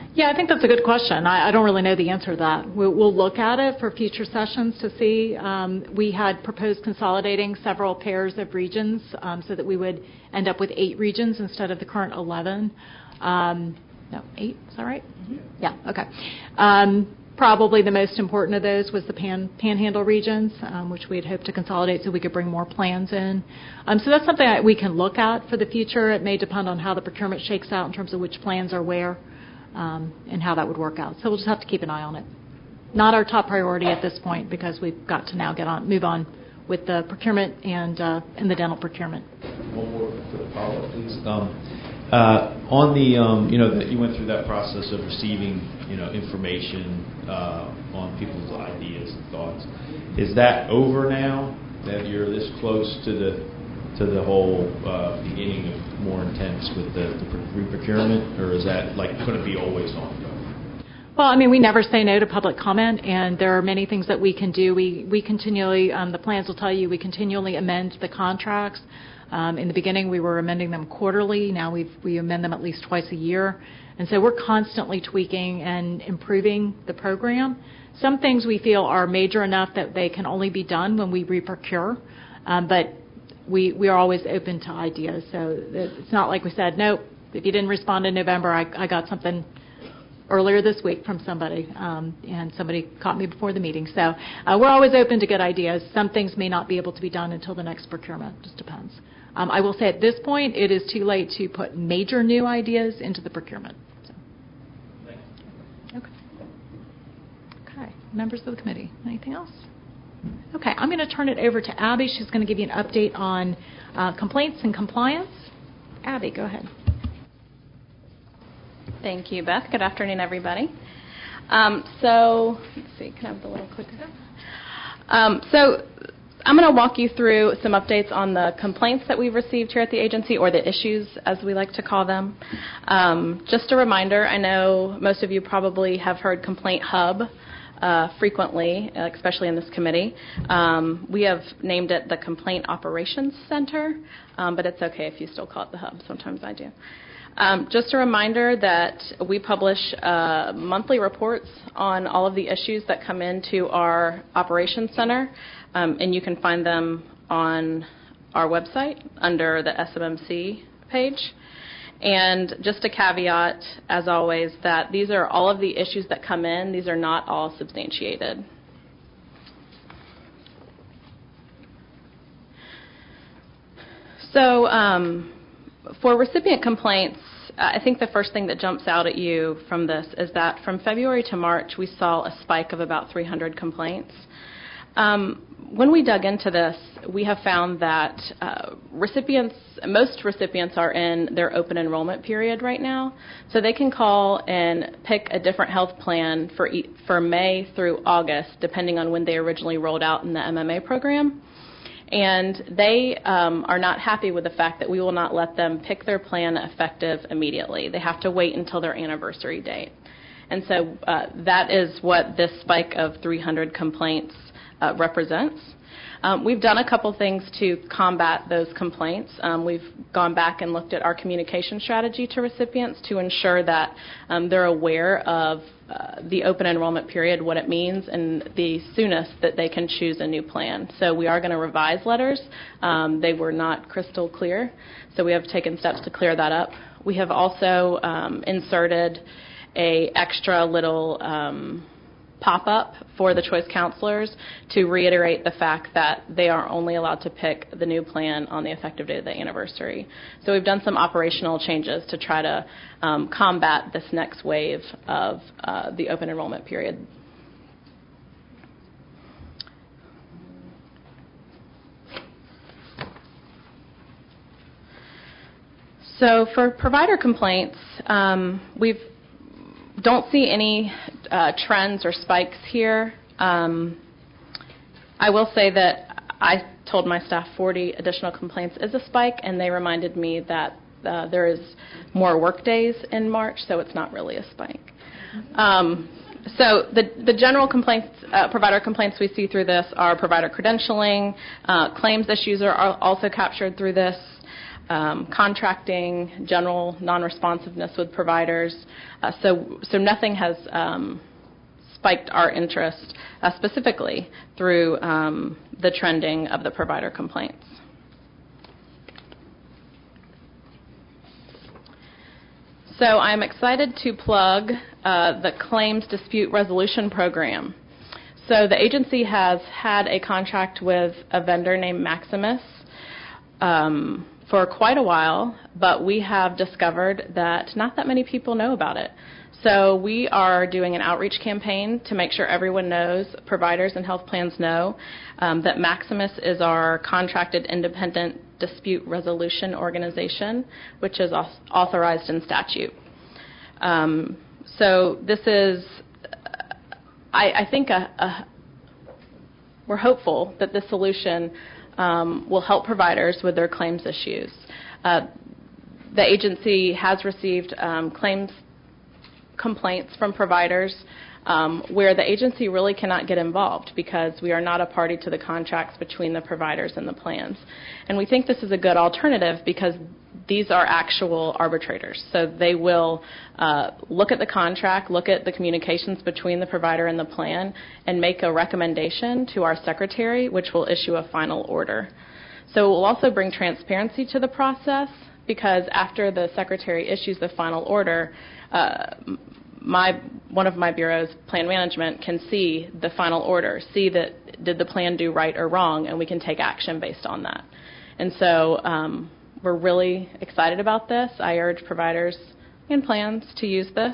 Yeah, I think that's a good question. I, I don't really know the answer to that. We'll, we'll look at it for future sessions to see. Um, we had proposed consolidating several pairs of regions um, so that we would end up with eight regions instead of the current eleven. Um, no, eight, is that right? Mm-hmm. Yeah, okay. Um, probably the most important of those was the pan, panhandle regions, um, which we had hoped to consolidate so we could bring more plans in. Um, so that's something that we can look at for the future. It may depend on how the procurement shakes out in terms of which plans are where. Um, and how that would work out. So we'll just have to keep an eye on it. Not our top priority at this point because we've got to now get on, move on with the procurement and uh, and the dental procurement. One more quick follow-up, please. Um, uh, on the, um, you know, that you went through that process of receiving, you know, information uh, on people's ideas and thoughts. Is that over now? That you're this close to the to the whole uh, beginning of more intense with the, the re-procurement, or is that like going to be always ongoing? Well, I mean, we never say no to public comment, and there are many things that we can do. We we continually, um, the plans will tell you, we continually amend the contracts. Um, in the beginning, we were amending them quarterly. Now we've, we amend them at least twice a year. And so we're constantly tweaking and improving the program. Some things we feel are major enough that they can only be done when we re-procure, um, but We, we are always open to ideas. So it's not like we said, nope, if you didn't respond in November, I, I got something earlier this week from somebody, um, and somebody caught me before the meeting. So uh, we're always open to good ideas. Some things may not be able to be done until the next procurement. Just depends. Um, I will say at this point, it is too late to put major new ideas into the procurement. So. Okay. Okay. Members of the committee, anything else? Okay, I'm going to turn it over to Abby. She's going to give you an update on uh, complaints and compliance. Abby, go ahead. Thank you, Beth. Good afternoon, everybody. Um, so, let's see, can I have the little clicker? Um, so, I'm going to walk you through some updates on the complaints that we've received here at the agency, or the issues, as we like to call them. Um, just a reminder, I know most of you probably have heard Complaint Hub Uh, frequently, especially in this committee. Um, we have named it the Complaint Operations Center, um, but it's okay if you still call it the Hub. Sometimes I do. Um, just a reminder that we publish uh, monthly reports on all of the issues that come into our Operations Center, um, and you can find them on our website under the S M M C page. And just a caveat, as always, that these are all of the issues that come in. These are not all substantiated. So um, for recipient complaints, I think the first thing that jumps out at you from this is that from February to March, we saw a spike of about three hundred complaints. Um, when we dug into this, we have found that uh, recipients, most recipients are in their open enrollment period right now, so they can call and pick a different health plan for e- for May through August, depending on when they originally rolled out in the M M A program. And they um, are not happy with the fact that we will not let them pick their plan effective immediately. They have to wait until their anniversary date. And so uh, that is what this spike of three hundred complaints Uh, represents. Um, we've done a couple things to combat those complaints. Um, we've gone back and looked at our communication strategy to recipients to ensure that um, they're aware of uh, the open enrollment period, what it means, and the soonest that they can choose a new plan. So we are going to revise letters. Um, they were not crystal clear, so we have taken steps to clear that up. We have also um, inserted a extra little um, pop-up for the choice counselors to reiterate the fact that they are only allowed to pick the new plan on the effective date of the anniversary. So we've done some operational changes to try to um, combat this next wave of uh, the open enrollment period. So for provider complaints, um, we've don't see any uh, trends or spikes here. Um, I will say that I told my staff forty additional complaints is a spike, and they reminded me that uh, there is more work days in March, so it's not really a spike. Um, so the, the general complaints, uh, provider complaints we see through this are provider credentialing. Uh, claims issues are also captured through this. um, contracting, general non-responsiveness with providers. Uh, so, so nothing has um, spiked our interest uh, specifically through um, the trending of the provider complaints. So I'm excited to plug uh, the Claims Dispute Resolution Program. So the agency has had a contract with a vendor named Maximus um, for quite a while, but we have discovered that not that many people know about it. So we are doing an outreach campaign to make sure everyone knows, providers and health plans know, um, that Maximus is our contracted independent dispute resolution organization, which is authorized in statute. Um, so this is, I, I think, a, a, we're hopeful that this solution um, will help providers with their claims issues. Uh, the agency has received um, claims complaints from providers um, where the agency really cannot get involved because we are not a party to the contracts between the providers and the plans. And we think this is a good alternative because these are actual arbitrators. So they will uh, look at the contract, look at the communications between the provider and the plan, and make a recommendation to our secretary, which will issue a final order. So it will also bring transparency to the process because after the secretary issues the final order, uh, my one of my bureaus, plan management, can see the final order, see that did the plan do right or wrong, and we can take action based on that. And so um, we're really excited about this. I urge providers and plans to use this.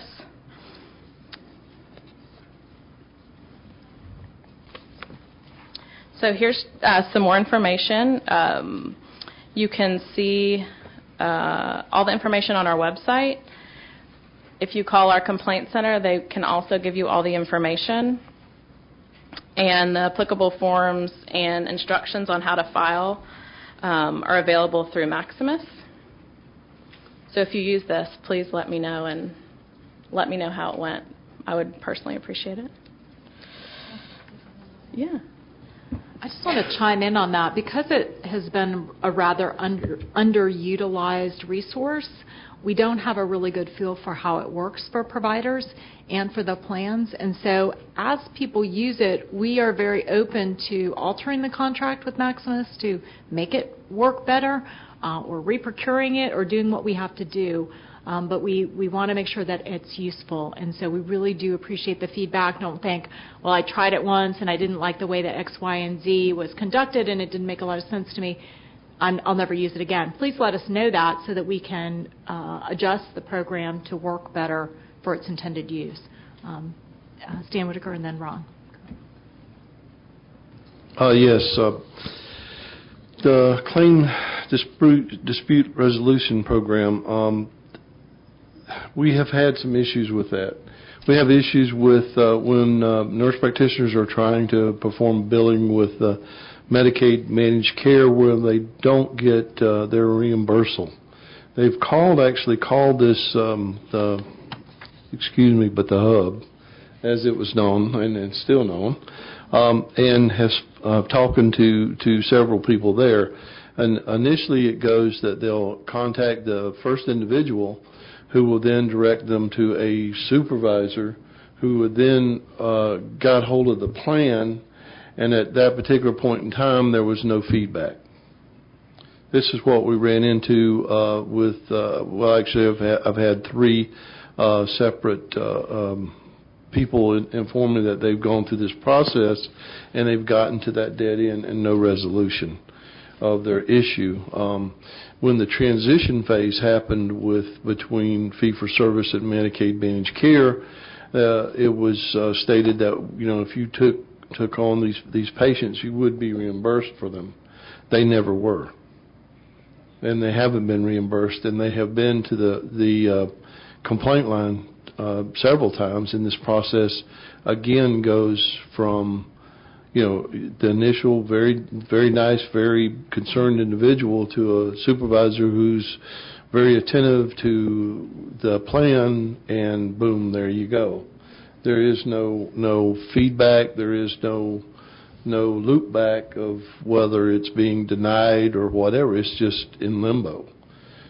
So here's uh, some more information. Um, you can see uh, all the information on our website. If you call our complaint center, they can also give you all the information. And the applicable forms and instructions on how to file um, are available through Maximus. So if you use this, please let me know and let me know how it went. I would personally appreciate it. Yeah. I just want to chime in on that. Because it has been a rather under, underutilized resource, we don't have a really good feel for how it works for providers and for the plans. And so as people use it, we are very open to altering the contract with Maximus to make it work better, uh, or reprocuring it or doing what we have to do. Um, but we, we want to make sure that it's useful. And so we really do appreciate the feedback. Don't think, well, I tried it once and I didn't like the way that X, Y, and Z was conducted and it didn't make a lot of sense to me. I'm, I'll never use it again. Please let us know that so that we can uh, adjust the program to work better for its intended use. Um, uh, Stan Whitaker and then Ron. Uh, yes. Uh, the claim dispute, dispute resolution program, um, we have had some issues with that. We have issues with uh, when uh, nurse practitioners are trying to perform billing with uh, Medicaid managed care where they don't get uh, their reimbursal. They've called, actually called this, um, the, excuse me, but the hub, as it was known, and it's still known, um, and has uh, talking to, to several people there. And initially it goes that they'll contact the first individual who will then direct them to a supervisor who would then uh, got hold of the plan, and at that particular point in time there was no feedback. This is what we ran into uh, with, uh, well actually I've had, I've had three uh, separate uh, um, people inform me that they've gone through this process and they've gotten to that dead end and no resolution of their issue. Um, when the transition phase happened with between fee-for-service and Medicaid managed care, uh, it was uh, stated that, you know, if you took took on these these patients, you would be reimbursed for them. They never were, and they haven't been reimbursed, and they have been to the the uh, complaint line uh, several times. And this process again goes from, you know, the initial very, very nice, very concerned individual to a supervisor who's very attentive to the plan, and boom, there you go. There is no no feedback. There is no no loop back of whether it's being denied or whatever. It's just in limbo.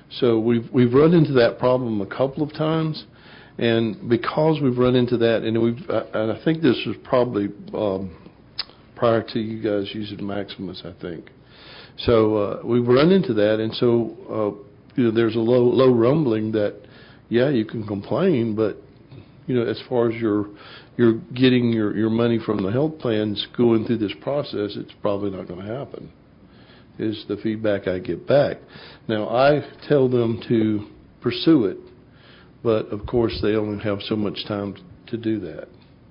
So we've we've run into that problem a couple of times, and because we've run into that, and we've and I think this was probably um, prior to you guys using Maximus, I think. So uh, we've run into that, and so uh, you know, there's a low low rumbling that, yeah, you can complain, but you know, as far as your you're getting your, your money from the health plans going through this process, it's probably not going to happen, is the feedback I get back. Now, I tell them to pursue it, but of course they only have so much time to do that.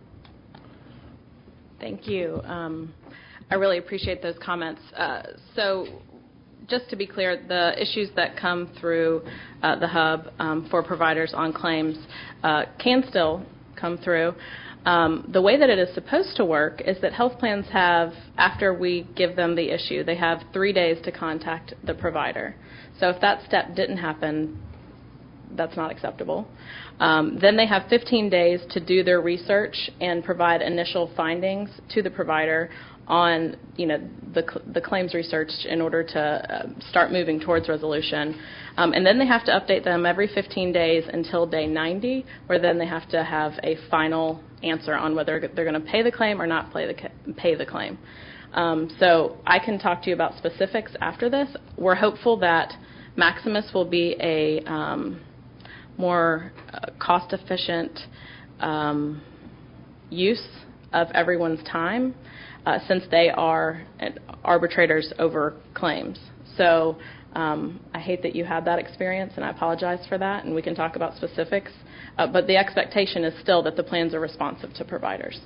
Thank you. Um, I really appreciate those comments. Uh, so just to be clear, the issues that come through uh, the hub um, for providers on claims uh, can still come through. Um, the way that it is supposed to work is that health plans have, after we give them the issue, they have three days to contact the provider. So if that step didn't happen, that's not acceptable. Um, then they have fifteen days to do their research and provide initial findings to the provider on, you know, the, the claims research in order to uh, start moving towards resolution. Um, and then they have to update them every fifteen days until day ninety, where then they have to have a final answer on whether they're going to pay the claim or not pay the, pay the claim. Um, so I can talk to you about specifics after this. We're hopeful that Maximus will be a um, more uh, cost-efficient um, use of everyone's time, uh, since they are arbitrators over claims. So um, I hate that you had that experience, and I apologize for that, and we can talk about specifics. Uh, but the expectation is still that the plans are responsive to providers.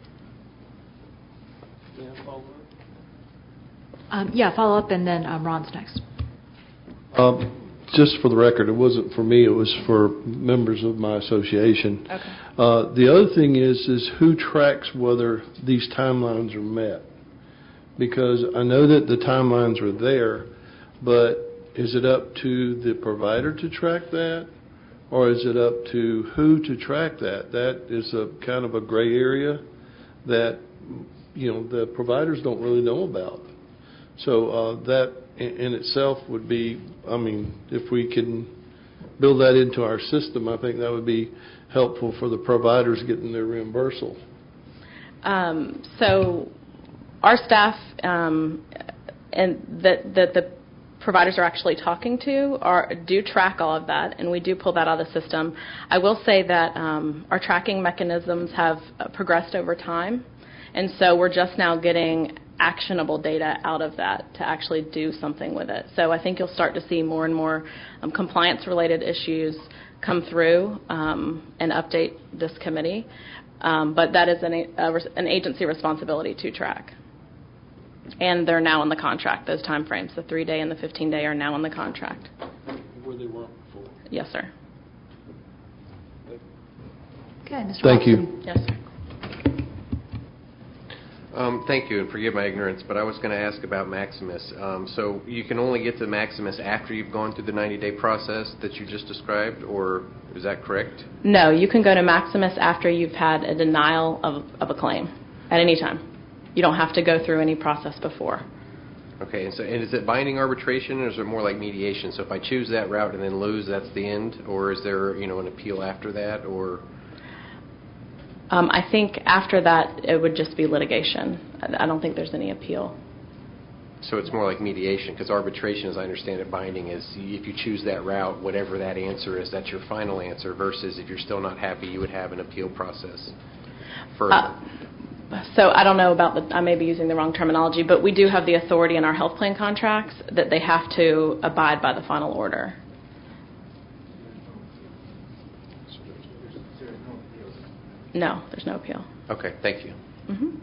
Um, yeah, follow up, and then um, Ron's next. Um, just for the record, it wasn't for me, it was for members of my association. Okay. Uh, the other thing is, is who tracks whether these timelines are met? Because I know that the timelines are there, but is it up to the provider to track that? Or is it up to who to track that? That is a kind of a gray area that, you know, the providers don't really know about. So uh, that in itself would be, I mean, if we can build that into our system, I think that would be helpful for the providers getting their reimbursal. Um, so our staff um, and that, that the providers are actually talking to are, do track all of that, and we do pull that out of the system. I will say that um, our tracking mechanisms have progressed over time, and so we're just now getting actionable data out of that to actually do something with it. So I think you'll start to see more and more um, compliance-related issues come through um, and update this committee. Um, but that is an, a, an agency responsibility to track. And they're now in the contract, those time frames. The three-day and the fifteen-day are now in the contract. Where they weren't before. Yes, sir. Okay, Mister Thank Watson. you. Yes, sir. Um, thank you, and forgive my ignorance, but I was going to ask about Maximus. Um, so you can only get to Maximus after you've gone through the ninety-day process that you just described, or is that correct? No, you can go to Maximus after you've had a denial of, of a claim at any time. You don't have to go through any process before. Okay, and so and is it binding arbitration, or is it more like mediation? So if I choose that route and then lose, that's the end, or is there, you know, an appeal after that, or? Um, I think after that it would just be litigation. I, I don't think there's any appeal. So it's more like mediation, because arbitration, as I understand it, binding is if you choose that route, whatever that answer is, that's your final answer, versus if you're still not happy, you would have an appeal process further. Uh, so I don't know about the, I may be using the wrong terminology, but we do have the authority in our health plan contracts that they have to abide by the final order. No, there's no appeal. Okay, thank you. Mm-hmm.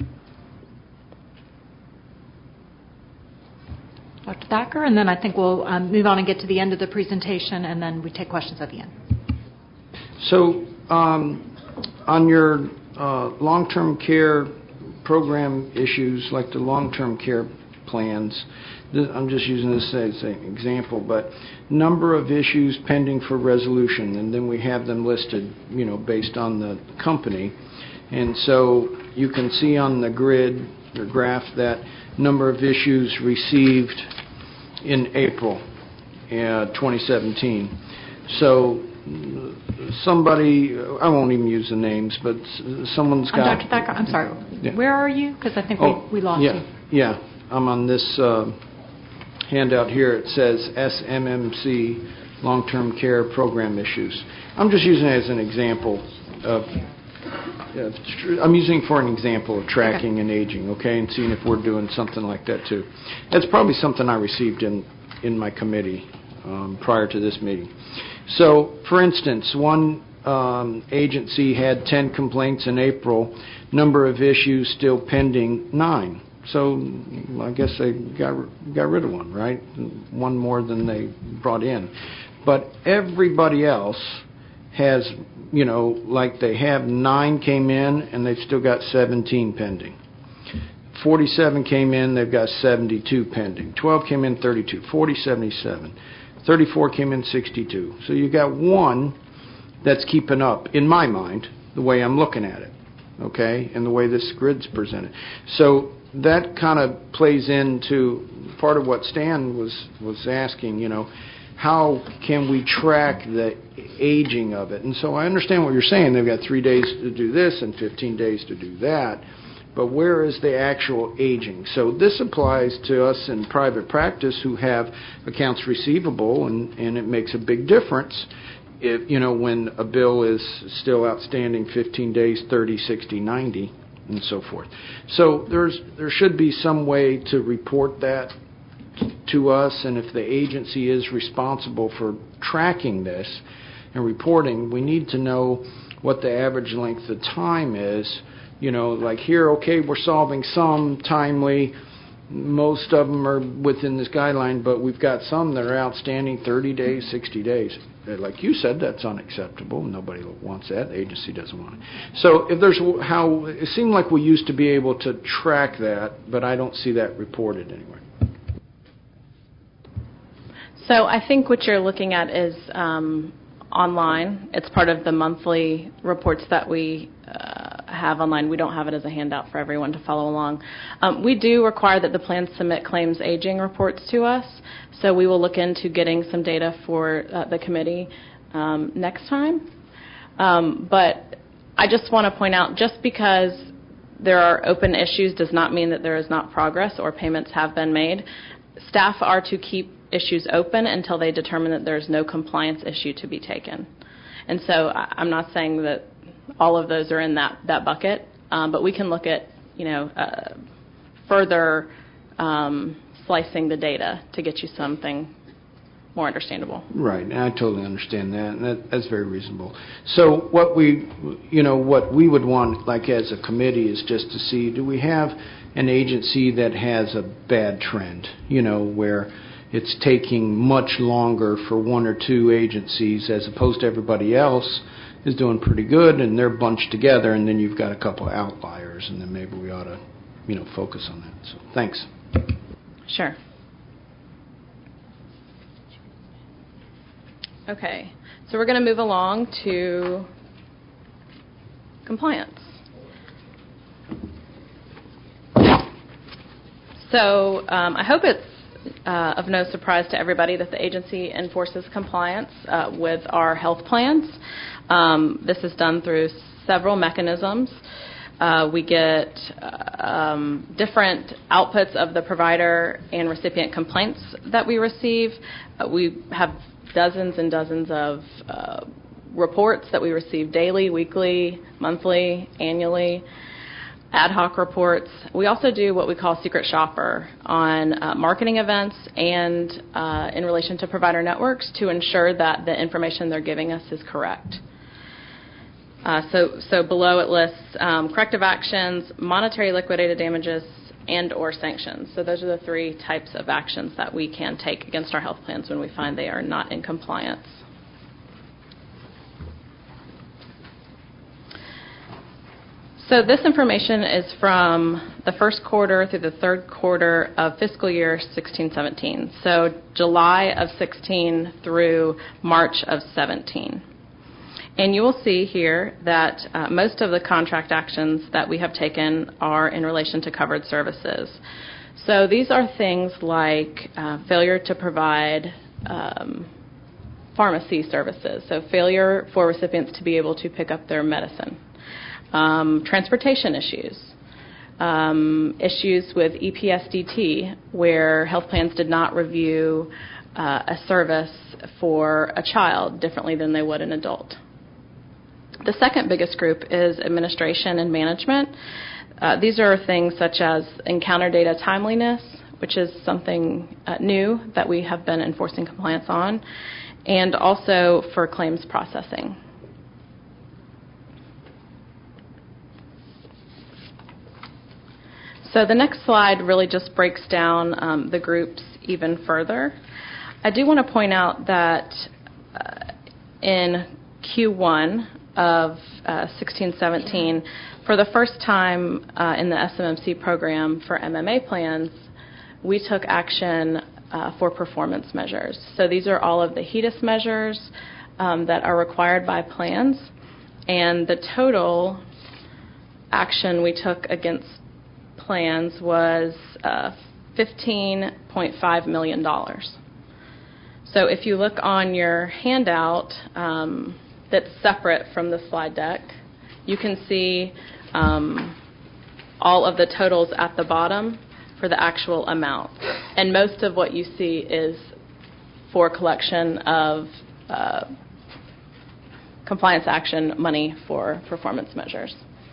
Doctor Thacker, and then I think we'll um, move on and get to the end of the presentation, and then we take questions at the end. So um, on your uh, long-term care program issues, like the long-term care plans, I'm just using this as an example, but number of issues pending for resolution, and then we have them listed, you know, based on the company. And so you can see on the grid or graph that number of issues received in April. uh, twenty seventeen. So somebody, I won't even use the names, but someone's got... I'm Doctor Thacker, I'm sorry. Yeah. Where are you? Because I think oh, we, we lost yeah, you. Yeah, I'm on this uh, handout here. It says S M M C, Long-Term Care Program Issues. I'm just using it as an example of... Uh, I'm using it for an example of tracking okay. and aging, okay, and seeing if we're doing something like that too. That's probably something I received in, in my committee um, prior to this meeting. So, for instance, one um, agency had ten complaints in April, number of issues still pending, nine. So I guess they got got rid of one, right? One more than they brought in. But everybody else has, you know, like they have nine came in and they've still got seventeen pending. forty-seven came in, they've got seventy-two pending. twelve came in, thirty-two. forty, seventy-seven. thirty-four came in, sixty-two. So you got one that's keeping up, in my mind, the way I'm looking at it, okay, and the way this grid's presented. So that kind of plays into part of what Stan was, was asking, you know, how can we track the aging of it? And so I understand what you're saying. They've got three days to do this and fifteen days to do that. But where is the actual aging? So this applies to us in private practice who have accounts receivable, and, and it makes a big difference if, you know, when a bill is still outstanding fifteen days, thirty, sixty, ninety, and so forth. So there's there should be some way to report that to us, and if the agency is responsible for tracking this and reporting, we need to know what the average length of time is. You know, like here, okay, we're solving some timely. Most of them are within this guideline, but we've got some that are outstanding thirty days, sixty days. Like you said, that's unacceptable. Nobody wants that. The agency doesn't want it. So if there's how, it seemed like we used to be able to track that, but I don't see that reported anywhere. So I think what you're looking at is um, online. It's part of the monthly reports that we uh, have online. We don't have it as a handout for everyone to follow along. Um, we do require that the plans submit claims aging reports to us, so we will look into getting some data for uh, the committee um, next time. Um, but I just want to point out, just because there are open issues does not mean that there is not progress or payments have been made. Staff are to keep issues open until they determine that there's no compliance issue to be taken. And so I'm not saying that all of those are in that, that bucket, um, but we can look at, you know, uh, further um, slicing the data to get you something more understandable. Right, and I totally understand that, and that, that's very reasonable. So what we, you know, what we would want, like as a committee, is just to see, do we have an agency that has a bad trend, you know, where it's taking much longer for one or two agencies as opposed to everybody else is doing pretty good, and they're bunched together, and then you've got a couple of outliers, and then maybe we ought to, you know, focus on that. So thanks. Sure. Okay, so we're going to move along to compliance. So um, I hope it's uh, of no surprise to everybody that the agency enforces compliance uh, with our health plans. Um, this is done through several mechanisms. Uh, we get uh, um, different outputs of the provider and recipient complaints that we receive. Uh, we have dozens and dozens of uh, reports that we receive daily, weekly, monthly, annually, ad hoc reports. We also do what we call secret shopper on uh, marketing events and uh, in relation to provider networks to ensure that the information they're giving us is correct. Uh, so, so below it lists um, corrective actions, monetary liquidated damages, and or sanctions. So those are the three types of actions that we can take against our health plans when we find they are not in compliance. So this information is from the first quarter through the third quarter of fiscal year sixteen seventeen. So July of sixteen through March of seventeen. And you will see here that uh, most of the contract actions that we have taken are in relation to covered services. So these are things like uh, failure to provide um, pharmacy services, so failure for recipients to be able to pick up their medicine. Um, transportation issues. Um, issues with E P S D T, where health plans did not review uh, a service for a child differently than they would an adult. The second biggest group is administration and management. Uh, these are things such as encounter data timeliness, which is something uh, new that we have been enforcing compliance on, and also for claims processing. So the next slide really just breaks down um, the groups even further. I do want to point out that uh, in Q one of uh, sixteen seventeen, for the first time uh, in the S M M C program for M M A plans, we took action uh, for performance measures. So these are all of the HEDIS measures um, that are required by plans, and the total action we took against plans was uh, fifteen point five million dollars. So if you look on your handout um, that's separate from the slide deck, you can see um, all of the totals at the bottom for the actual amount. And most of what you see is for collection of uh, compliance action money for performance measures.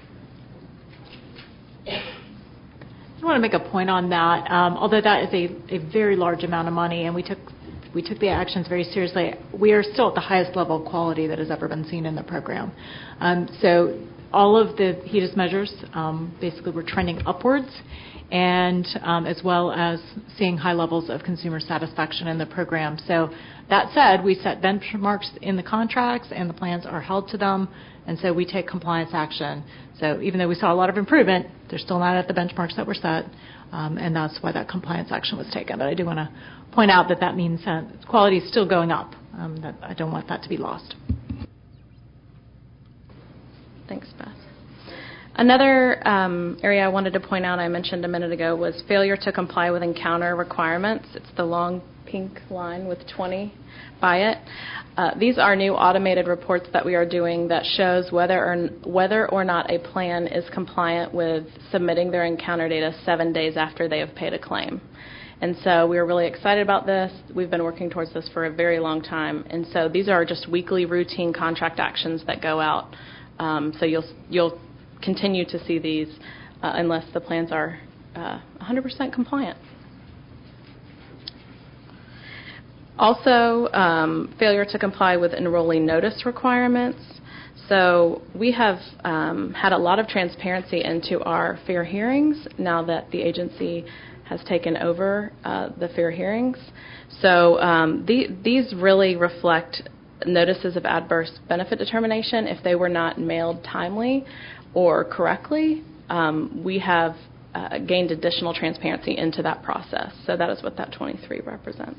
I want to make a point on that. Um, although that is a, a very large amount of money, and we took we took the actions very seriously, we are still at the highest level of quality that has ever been seen in the program. Um, so all of the HEDIS measures um, basically were trending upwards, and um, as well as seeing high levels of consumer satisfaction in the program. So that said, we set benchmarks in the contracts, and the plans are held to them, and so we take compliance action. So even though we saw a lot of improvement, they're still not at the benchmarks that were set, um, and that's why that compliance action was taken. But I do want to point out that that means uh, quality is still going up. Um, that I don't want that to be lost. Thanks, Beth. Another um, area I wanted to point out, I mentioned a minute ago, was failure to comply with encounter requirements. It's the long pink line with twenty by it. Uh, these are new automated reports that we are doing that shows whether or, whether or not a plan is compliant with submitting their encounter data seven days after they have paid a claim. And so we are really excited about this. We've been working towards this for a very long time. And so these are just weekly routine contract actions that go out. Um, so you'll you'll continue to see these uh, unless the plans are uh, one hundred percent compliant. Also, um, failure to comply with enrollee notice requirements. So we have um, had a lot of transparency into our fair hearings now that the agency has taken over uh, the fair hearings. So um, the, these really reflect notices of adverse benefit determination. If they were not mailed timely or correctly, um, we have uh, gained additional transparency into that process. So that is what that twenty-three represents.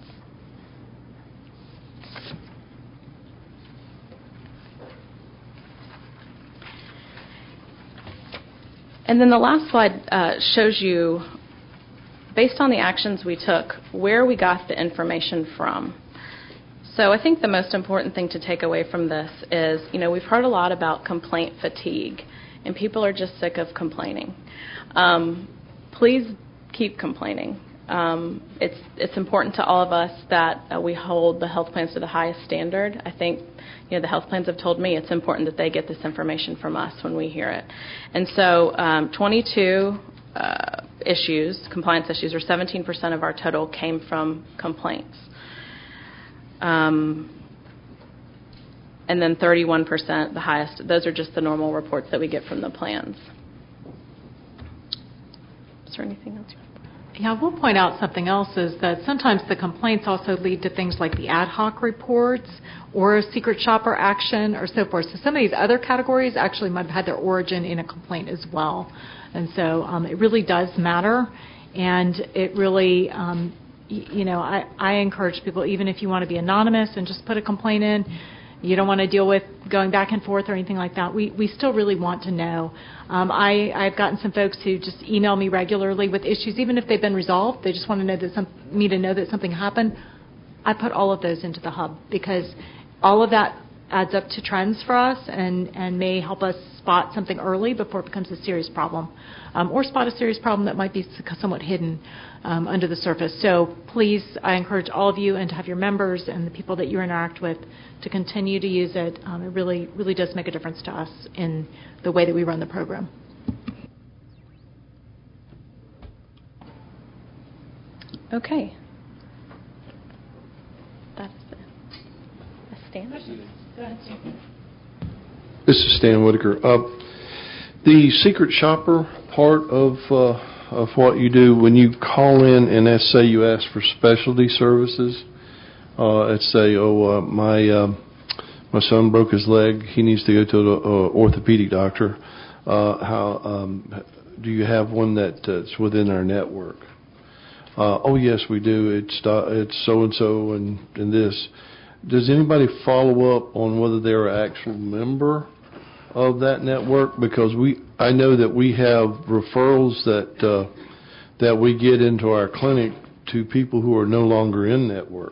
And then the last slide uh, shows you, based on the actions we took, where we got the information from. So I think the most important thing to take away from this is, you know, we've heard a lot about complaint fatigue, and people are just sick of complaining. Um, please keep complaining. Um, it's it's important to all of us that uh, we hold the health plans to the highest standard. I think, you know, the health plans have told me it's important that they get this information from us when we hear it. And so um, twenty-two uh, issues, compliance issues, or seventeen percent of our total came from complaints. Um, and then thirty-one percent, the highest, those are just the normal reports that we get from the plans. Is there anything else? Yeah, I will point out something else is that sometimes the complaints also lead to things like the ad hoc reports or a secret shopper action or so forth. So some of these other categories actually might have had their origin in a complaint as well. And so um, it really does matter. And it really, um, y- you know, I, I encourage people, even if you want to be anonymous and just put a complaint in, you don't want to deal with going back and forth or anything like that. We we still really want to know. Um, I, I've gotten some folks who just email me regularly with issues, even if they've been resolved. They just want to know that some, me to know that something happened. I put all of those into the hub because all of that adds up to trends for us and, and may help us spot something early before it becomes a serious problem, um, or spot a serious problem that might be somewhat hidden um, under the surface. So please, I encourage all of you and to have your members and the people that you interact with to continue to use it. Um, it really, really does make a difference to us in the way that we run the program. Okay. That's it. Stan? Go ahead, Stan. This is Stan Whitaker. Uh, the secret shopper part of uh, of what you do when you call in and let's say you ask for specialty services, uh, let's say, oh, uh, my uh, my son broke his leg, he needs to go to the uh, orthopedic doctor. Uh, how um, do you have one that, that's within our network? Uh, oh yes, we do. It's uh, it's so and so and and this. Does anybody follow up on whether they're an actual member of that network? Because we, I know that we have referrals that uh, that we get into our clinic to people who are no longer in network.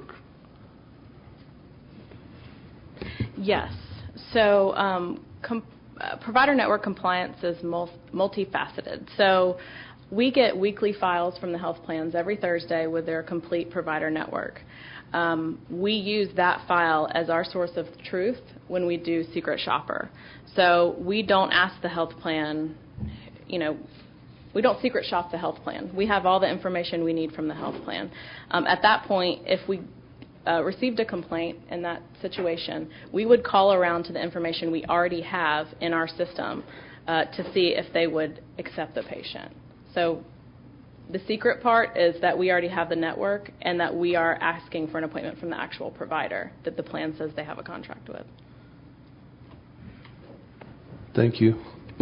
Yes. So um, com- uh, provider network compliance is mul- multifaceted. So we get weekly files from the health plans every Thursday with their complete provider network. Um, we use that file as our source of truth when we do Secret Shopper. So we don't ask the health plan, you know, we don't secret shop the health plan. We have all the information we need from the health plan. Um, at that point, if we uh, received a complaint in that situation, we would call around to the information we already have in our system uh, to see if they would accept the patient. So the secret part is that we already have the network and that we are asking for an appointment from the actual provider that the plan says they have a contract with. Thank you.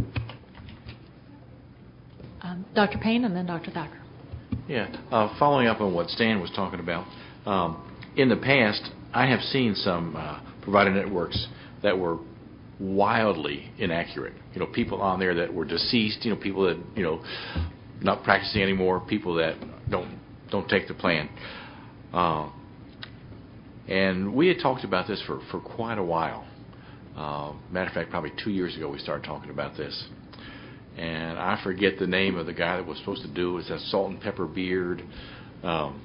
Um, Doctor Payne and then Doctor Thacker. Yeah, uh, following up on what Stan was talking about, um, in the past, I have seen some uh, provider networks that were wildly inaccurate. You know, people on there that were deceased, you know, people that, you know, not practicing anymore, people that don't don't take the plan. Uh, and we had talked about this for, for quite a while. Uh, matter of fact, probably two years ago we started talking about this. And I forget the name of the guy that was supposed to do it. It's that salt and pepper beard. Um,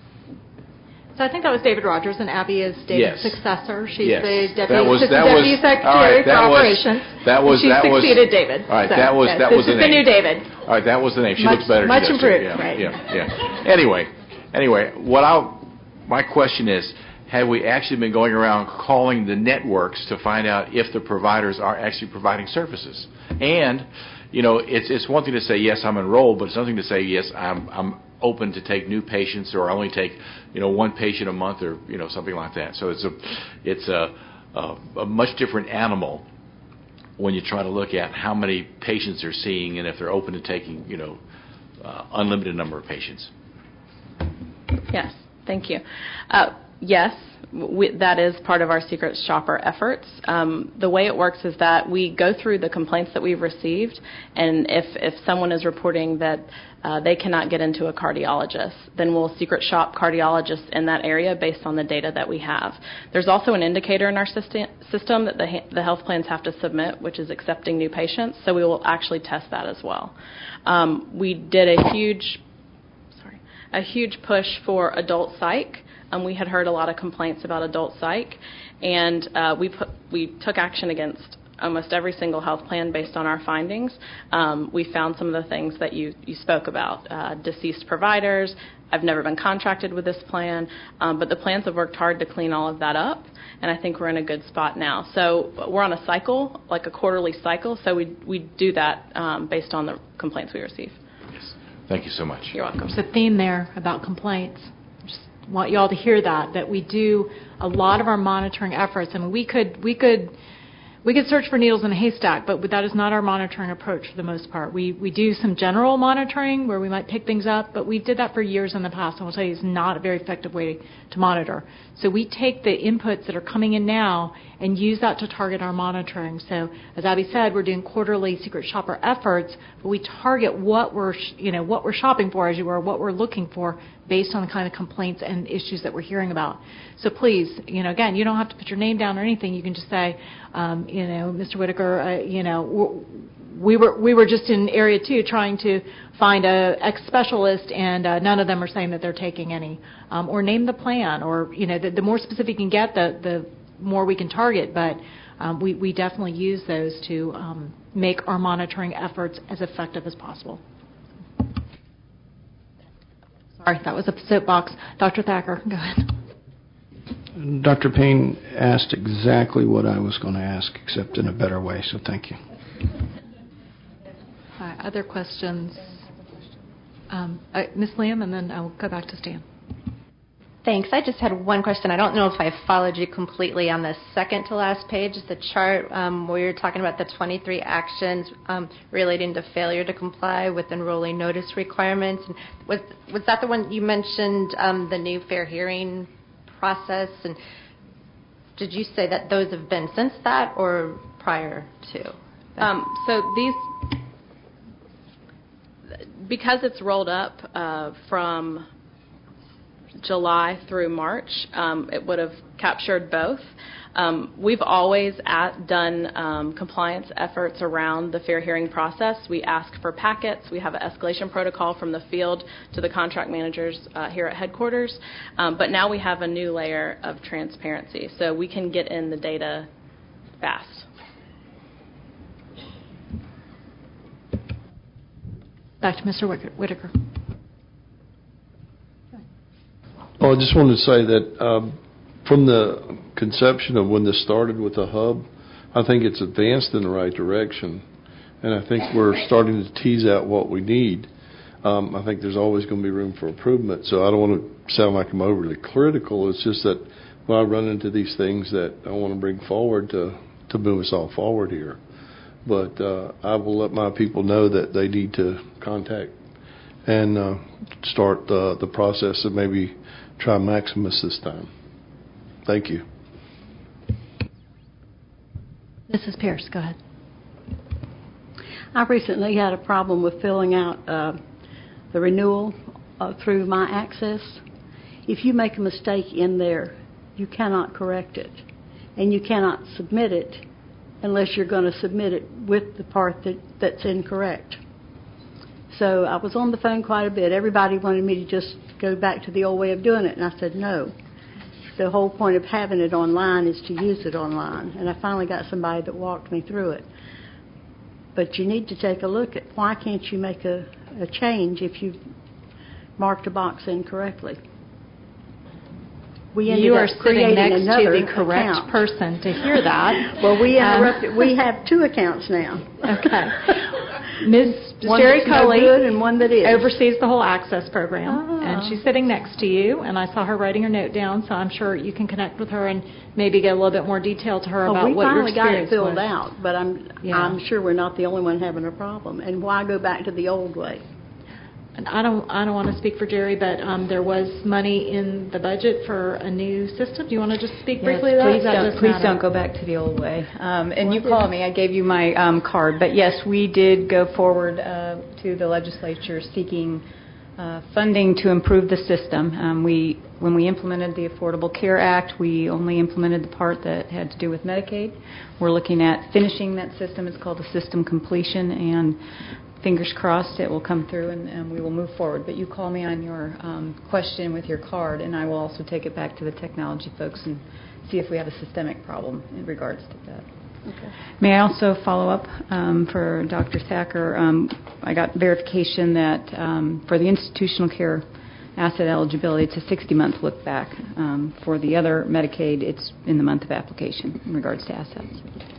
So I think that was David Rogers, and Abby is David's yes. successor. She's yes. the deputy, that was, that deputy was, secretary right, for that operations. Was, that was she that succeeded was, David. All right, so, that was yes, that was this the is name. the new David. All right, that was the name. She much, looks better. Much than improved, yeah, right? Yeah, yeah. Anyway, anyway, what I my question is, have we actually been going around calling the networks to find out if the providers are actually providing services? And you know, it's it's one thing to say yes, I'm enrolled, but it's something to say yes, I'm I'm open to take new patients, or I only take, you know, one patient a month, or you know, something like that. So it's a it's a a, a much different animal when you try to look at how many patients they're seeing and if they're open to taking, you know, uh, unlimited number of patients. Yes, thank you. Uh, yes, we, that is part of our secret shopper efforts. Um, the way it works is that we go through the complaints that we've received, and if, if someone is reporting that uh, they cannot get into a cardiologist, then we'll secret shop cardiologists in that area based on the data that we have. There's also an indicator in our system, system that the, the health plans have to submit, which is accepting new patients, so we will actually test that as well. Um, we did a huge, sorry, a huge push for adult psych. Um, we had heard a lot of complaints about adult psych, and uh, we put, we took action against almost every single health plan based on our findings. Um, we found some of the things that you, you spoke about, uh, deceased providers. I've never been contracted with this plan, um, but the plans have worked hard to clean all of that up, and I think we're in a good spot now. So we're on a cycle, like a quarterly cycle, so we we do that um, based on the complaints we receive. Yes. Thank you so much. You're welcome. There's a theme there about complaints. Want you all to hear that, that we do a lot of our monitoring efforts. I mean, we could we could we could search for needles in a haystack, but that is not our monitoring approach for the most part. We we do some general monitoring where we might pick things up, but we did that for years in the past, and I'll tell you it's not a very effective way to monitor. So we take the inputs that are coming in now and use that to target our monitoring. So as Abby said, we're doing quarterly secret shopper efforts, but we target what we're you know what we're shopping for, as you were, what we're looking for based on the kind of complaints and issues that we're hearing about. So please, you know, again, you don't have to put your name down or anything. You can just say, um, you know, Mister Whitaker, uh, you know, we were we were just in area two trying to find a X specialist, and uh, none of them are saying that they're taking any. Um, or name the plan, or you know, the, the more specific you can get, the the more we can target. But um, we we definitely use those to um, make our monitoring efforts as effective as possible. Sorry, that was a soapbox. Doctor Thacker, go ahead. Doctor Payne asked exactly what I was going to ask, except in a better way, so thank you. All right, other questions? Um, uh, Miz Liam, and then I'll go back to Stan. Thanks. I just had one question. I don't know if I followed you completely on the second to last page, the chart um, where you're talking about the twenty-three actions um, relating to failure to comply with enrollee notice requirements. And was was that the one you mentioned, um, the new fair hearing process? And did you say that those have been since that or prior to? Um, so these, because it's rolled up uh, from July through March, um, it would have captured both. Um, we've always at, done um, compliance efforts around the fair hearing process. We ask for packets. We have an escalation protocol from the field to the contract managers uh, here at headquarters. Um, but now we have a new layer of transparency, so we can get in the data fast. Back to Mister Whitaker. Well, I just wanted to say that um, from the conception of when this started with the hub, I think it's advanced in the right direction, and I think we're starting to tease out what we need. Um, I think there's always going to be room for improvement, so I don't want to sound like I'm overly critical. It's just that when I run into these things that I want to bring forward to, to move us all forward here. But uh, I will let my people know that they need to contact and uh, start the, the process of maybe try Maximus this time. Thank you. Missus Pierce, go ahead. I recently had a problem with filling out uh, the renewal uh, through My Access. If you make a mistake in there, you cannot correct it, and you cannot submit it unless you're going to submit it with the part that, that's incorrect. So I was on the phone quite a bit. Everybody wanted me to just go back to the old way of doing it, and I said no. The whole point of having it online is to use it online, and I finally got somebody that walked me through it. But you need to take a look at why can't you make a, a change if you've marked a box incorrectly. We ended you are up sitting next another to the correct account. person to hear that. Well, we interrupted. Um, we have two accounts now. Okay. Miz One Sherry that's no Coley good and one that is. oversees the whole Access program, Oh. and she's sitting next to you, and I saw her writing her note down, so I'm sure you can connect with her and maybe get a little bit more detail to her oh, about we what your finally got it experience filled was. out, but I'm Yeah. I'm sure we're not the only one having a problem. And why go back to the old way? And I don't I don't want to speak for Jerry, but um, there was money in the budget for a new system. Do you want to just speak Yes, briefly to that? please that don't, does please matter. don't go back to the old way. Um, and Well, you called me. I gave you my um, card. But yes, we did go forward uh, to the legislature seeking uh, funding to improve the system. Um, we, when we implemented the Affordable Care Act, we only implemented the part that had to do with Medicaid. We're looking at finishing that system. It's called a system completion, and fingers crossed it will come through and, and we will move forward. But you call me on your um, question with your card, and I will also take it back to the technology folks and see if we have a systemic problem in regards to that. Okay. May I also follow up um, for Doctor Thacker? Um, I got verification that um, for the institutional care asset eligibility, it's a sixty-month look back. Um, for the other Medicaid, it's in the month of application in regards to assets.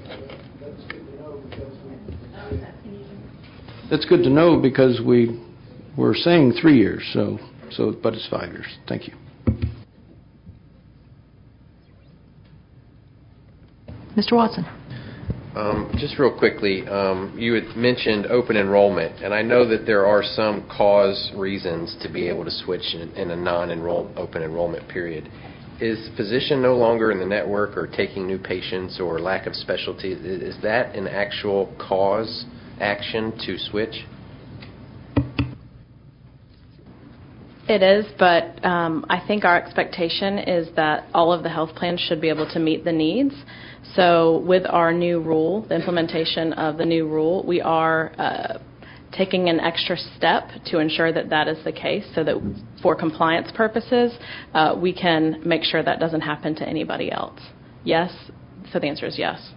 That's good to know because we were saying three years, so so but it's five years. Thank you. Mister Watson. Um, just real quickly, um, you had mentioned open enrollment, and I know that there are some cause reasons to be able to switch in, in a non-enroll open enrollment period. Is physician no longer in the network or taking new patients or lack of specialty? Is that an actual cause action to switch? It is, but um, I think our expectation is that all of the health plans should be able to meet the needs. So with our new rule, the implementation of the new rule, we are uh, taking an extra step to ensure that that is the case so that for compliance purposes, uh, we can make sure that doesn't happen to anybody else. Yes? So the answer is yes.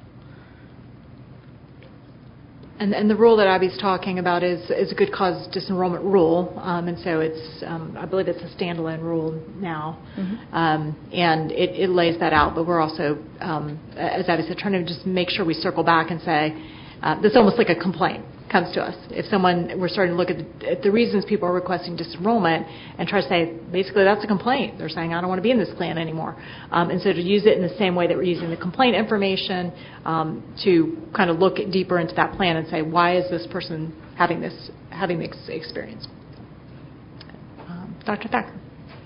And, and the rule that Abby's talking about is, is a good cause disenrollment rule, um, and so it's, um, I believe it's a standalone rule now, mm-hmm. um, and it, it lays that out, but we're also, um, as Abby said, trying to just make sure we circle back and say, uh, this is almost like a complaint comes to us. If someone, we're starting to look at the, at the reasons people are requesting disenrollment and try to say, basically that's a complaint. They're saying, I don't want to be in this plan anymore. Um, and so to use it in the same way that we're using the complaint information um, to kind of look deeper into that plan and say, why is this person having this, having this experience? Um, Doctor Thacker.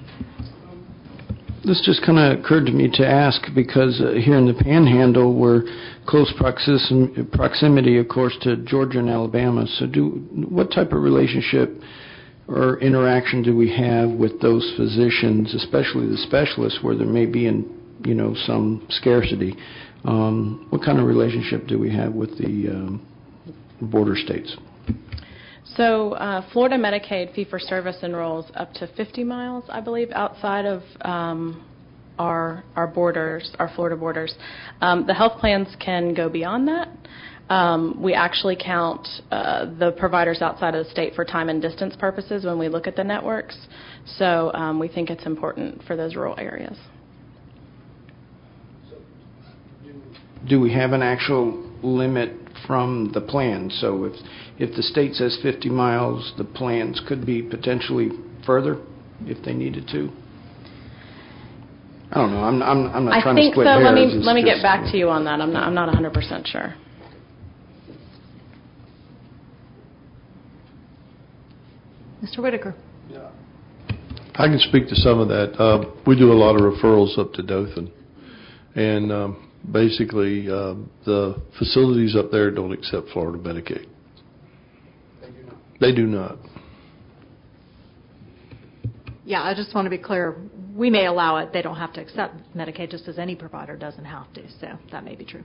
This just kind of occurred to me to ask because uh, here in the Panhandle we're close proxis- proximity, of course, to Georgia and Alabama. So, do what type of relationship or interaction do we have with those physicians, especially the specialists, where there may be, in, you know, some scarcity? Um, what kind of relationship do we have with the um, border states? So uh, Florida Medicaid fee-for-service enrolls up to fifty miles, I believe, outside of um, our our borders, our Florida borders. Um, the health plans can go beyond that. Um, we actually count uh, the providers outside of the state for time and distance purposes when we look at the networks. So um, we think it's important for those rural areas. Do we have an actual limit from the plan? So if if the state says fifty miles, the plans could be potentially further if they needed to? I don't know. I'm I'm, I'm not I trying think to split so. hairs. Let me It's let me just, get back to you on that. I'm not I'm not one hundred percent sure. Mister Whitaker. Yeah. I can speak to some of that. Uh, we do a lot of referrals up to Dothan, and um, basically uh, the facilities up there don't accept Florida Medicaid. They do not. They do not. Yeah, I just want to be clear. We may allow it. They don't have to accept Medicaid, just as any provider doesn't have to. So that may be true.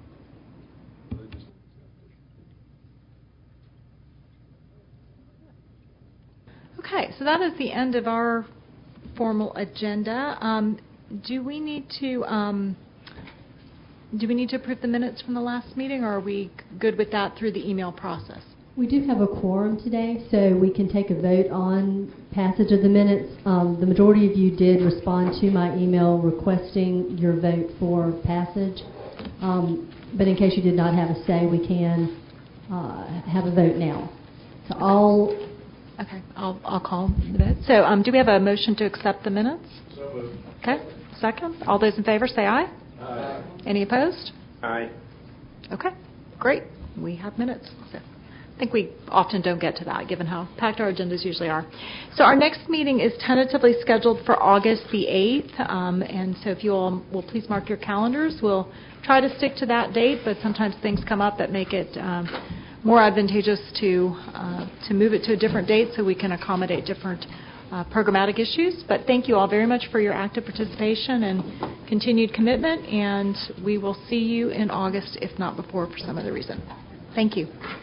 Okay, so that is the end of our formal agenda. Um, do we need to um, do we need to approve the minutes from the last meeting, or are we good with that through the email process? We do have a quorum today, so we can take a vote on passage of the minutes. Um, the majority of you did respond to my email requesting your vote for passage. Um, but in case you did not have a say, we can uh, have a vote now. So okay. all. Okay, I'll I'll call the vote. So, um, do we have a motion to accept the minutes? So moved. Okay. Second. All those in favor, say aye. Aye. Any opposed? Aye. Okay. Great. We have minutes. So. I think we often don't get to that, given how packed our agendas usually are. So our next meeting is tentatively scheduled for August the eighth, um, and so if you all will please mark your calendars, we'll try to stick to that date, but sometimes things come up that make it um, more advantageous to uh, to move it to a different date so we can accommodate different uh, programmatic issues. But thank you all very much for your active participation and continued commitment, and we will see you in August, if not before, for some other reason. Thank you.